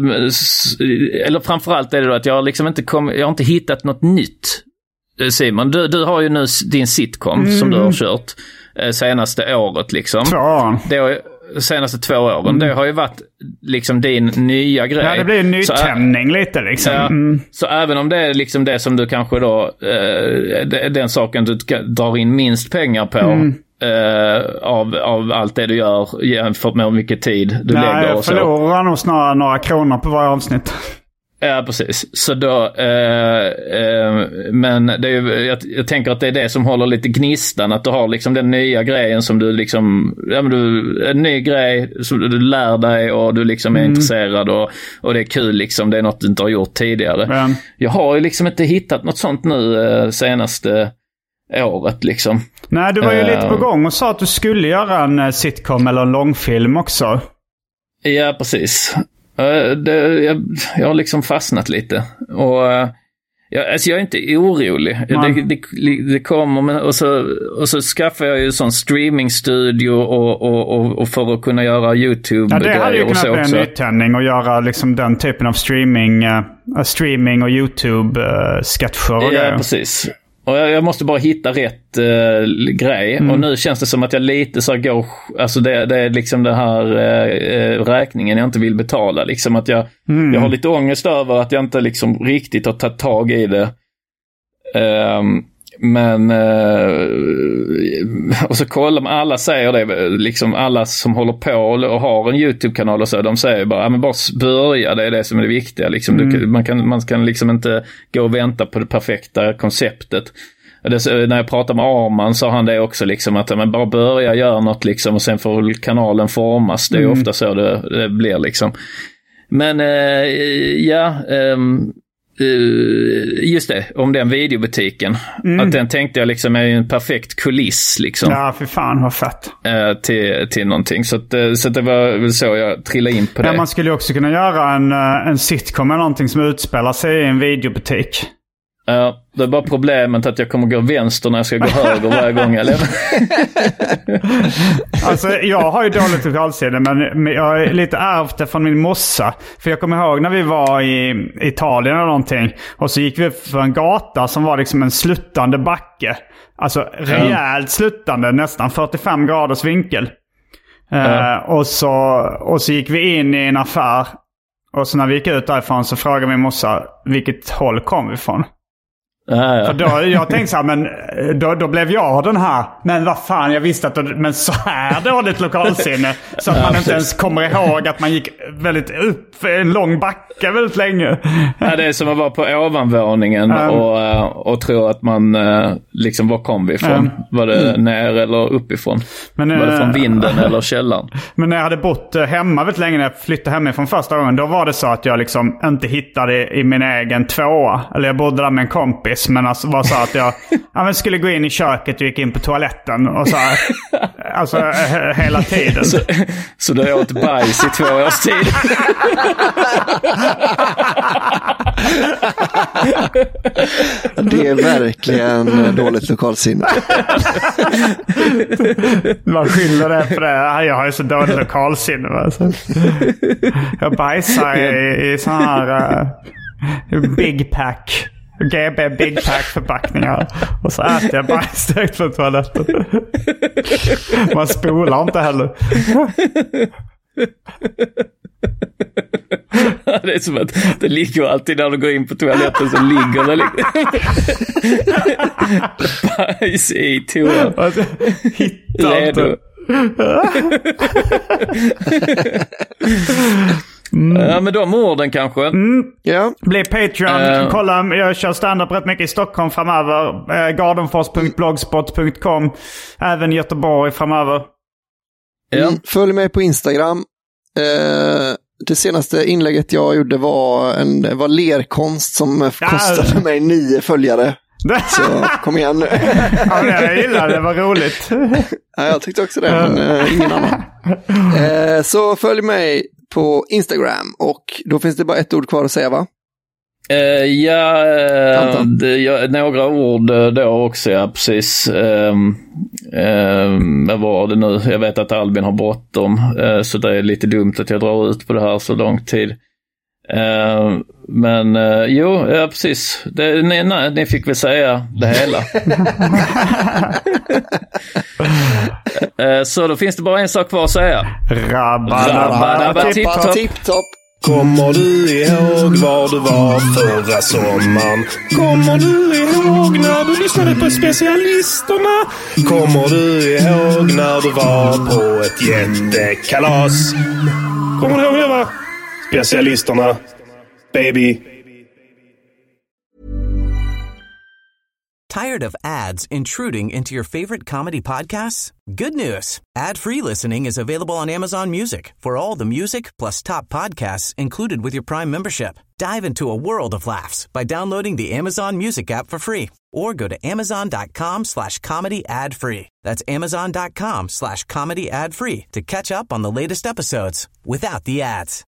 eller framförallt är det då att jag liksom inte kom, jag har inte hittat något nytt. Simon, du, du har ju nu din sitcom mm. som du har kört senaste året liksom. Ja. Det har, senaste två åren. Mm. Det har ju varit liksom din nya grej. Ja, det blir en nytändning så, lite liksom. Mm. Ja, så även om det är liksom det som du kanske då eh, den saken du drar in minst pengar på mm. Uh, av, av allt det du gör jämfört med hur mycket tid du Nej, lägger och så. Nej, jag förlorar nog snarare några kronor på varje avsnitt. Ja, precis. Så då, eh, eh, men det är ju, jag, jag tänker att det är det som håller lite gnistan, att du har liksom den nya grejen som du liksom, ja men du, en ny grej som du lär dig och du liksom är mm. intresserad och, och det är kul liksom, det är något du inte har gjort tidigare. Men jag har ju liksom inte hittat något sånt nu eh, senaste året liksom. Nej, du var ju uh, lite på gång och sa att du skulle göra en sitcom eller en långfilm också. Ja, precis. Det, jag, jag har liksom fastnat lite och jag, alltså jag är inte orolig. Det, det, det kommer och så, och så skaffar jag ju sån streamingstudio och, och, och, och för att kunna göra YouTube. Ja, det hade ju kunnat bli en nytändning och göra liksom den typen av streaming, uh, streaming och YouTube-sketcher uh, och ja, grejer. Precis. Och jag, jag måste bara hitta rätt uh, grej. Mm. Och nu känns det som att jag lite så går... Alltså det, det är liksom den här uh, räkningen jag inte vill betala. Liksom att jag, mm. jag har lite ångest över att jag inte liksom riktigt har tagit tag i det. Um, men... Uh, och så kollar man, alla säger det. Liksom alla som håller på och har en YouTube-kanal och så. De säger bara, ja, men bara börja. Det är det som är det viktiga. Liksom. Mm. Du, man, kan, man kan liksom inte gå och vänta på det perfekta konceptet. Det, när jag pratar med Arman så har han det också liksom att man bara börja göra något liksom och sen får kanalen formas. Det är mm. ofta så det, det blir liksom. Men eh, ja um, just det, om den videobutiken mm. att den tänkte jag liksom är en perfekt kuliss liksom. Ja, för fan vad fett. Till, till någonting. Så, att, så att det var väl så jag trillade in på det. Ja, man skulle ju också kunna göra en, en sitcom eller någonting som utspelar sig i en videobutik. Ja, det är bara problemet att jag kommer gå vänster när jag ska gå höger varje gång jag lever. Alltså, jag har ju dåligt lokalsinne, men jag har lite ärvt det från min mossa. För jag kommer ihåg när vi var i Italien eller någonting. Och så gick vi för en gata som var liksom en sluttande backe. Alltså rejält sluttande, nästan fyrtiofem graders vinkel. Ja. Uh, och, så, och så gick vi in i en affär. Och så när vi gick ut därifrån så frågade min mossa vilket håll kom vi ifrån. Ja, ja. För då, jag tänkte så här, men då, då blev jag den här. Men vad fan, jag visste att då, men så här dåligt lokalsinne. Så att ja, man inte ens kommer ihåg att man gick väldigt upp för en lång backe väldigt länge. Ja, det är som att vara på ovanvåningen um, och, och tro att man liksom, var kom vi ifrån? Um, var det mm. ner eller uppifrån? Men, var det från vinden uh, eller källaren? Men när jag hade bott hemma väldigt länge, när jag flyttade hemifrån första gången, då var det så att jag liksom inte hittade i min egen tvåa. Eller jag bodde där med en kompis. Men alltså var så att jag, jag skulle gå in i köket och gick in på toaletten och så här, alltså he- hela tiden. Så, så du åt bajs i två års tid? Det är verkligen dåligt lokalsinne. Man skyller det på det. Jag har ju så dåligt lokalsinne. Alltså. Jag bajsar i, i sån här uh, big pack. G B Big Pack förpackningar. Och så äter jag bajs direkt från toaletten. Man spolar inte heller. Det är som att det ligger alltid när du går in på toaletten, så ligger det bajs i toan. Hittar inte. Mm. Ja, med de orden kanske. Mm. Yeah. Bli Patreon. Uh. Kolla, jag kör stand-up rätt mycket i Stockholm framöver. Uh, gardenfors punkt blogspot punkt com. Även Göteborg framöver. Yeah. Mm. Följ mig på Instagram. Uh, det senaste inlägget jag gjorde var en var lerkonst som uh. kostade mig nio följare. Så kom igen nu. Ja, jag gillar det, var roligt. Ja, jag tyckte också det, men uh, ingen annan. Uh, så följ mig på Instagram, och då finns det bara ett ord kvar att säga, va? Uh, ja, uh, det, ja, några ord då också, ja, precis. Um, um, vad var det nu? Jag vet att Albin har bråttom, uh, så det är lite dumt att jag drar ut på det här så lång tid. Uh, men uh, jo, ja, precis. Det, nej, nej, ni fick väl säga det hela. uh, så då finns det bara en sak kvar att säga. Tipp-topp. Kommer du ihåg var du var förra sommaren? Kommer du ihåg när du lyssnade på specialisterna? Kommer du ihåg när du var på ett jättekalas? Kommer du ihåg det, va? Specialisterna, baby. Tired of ads intruding into your favorite comedy podcasts? Good news. Ad-free listening is available on Amazon Music for all the music plus top podcasts included with your Prime membership. Dive into a world of laughs by downloading the Amazon Music app for free or go to amazon.com slash comedy ad free. That's amazon.com slash comedy ad free to catch up on the latest episodes without the ads.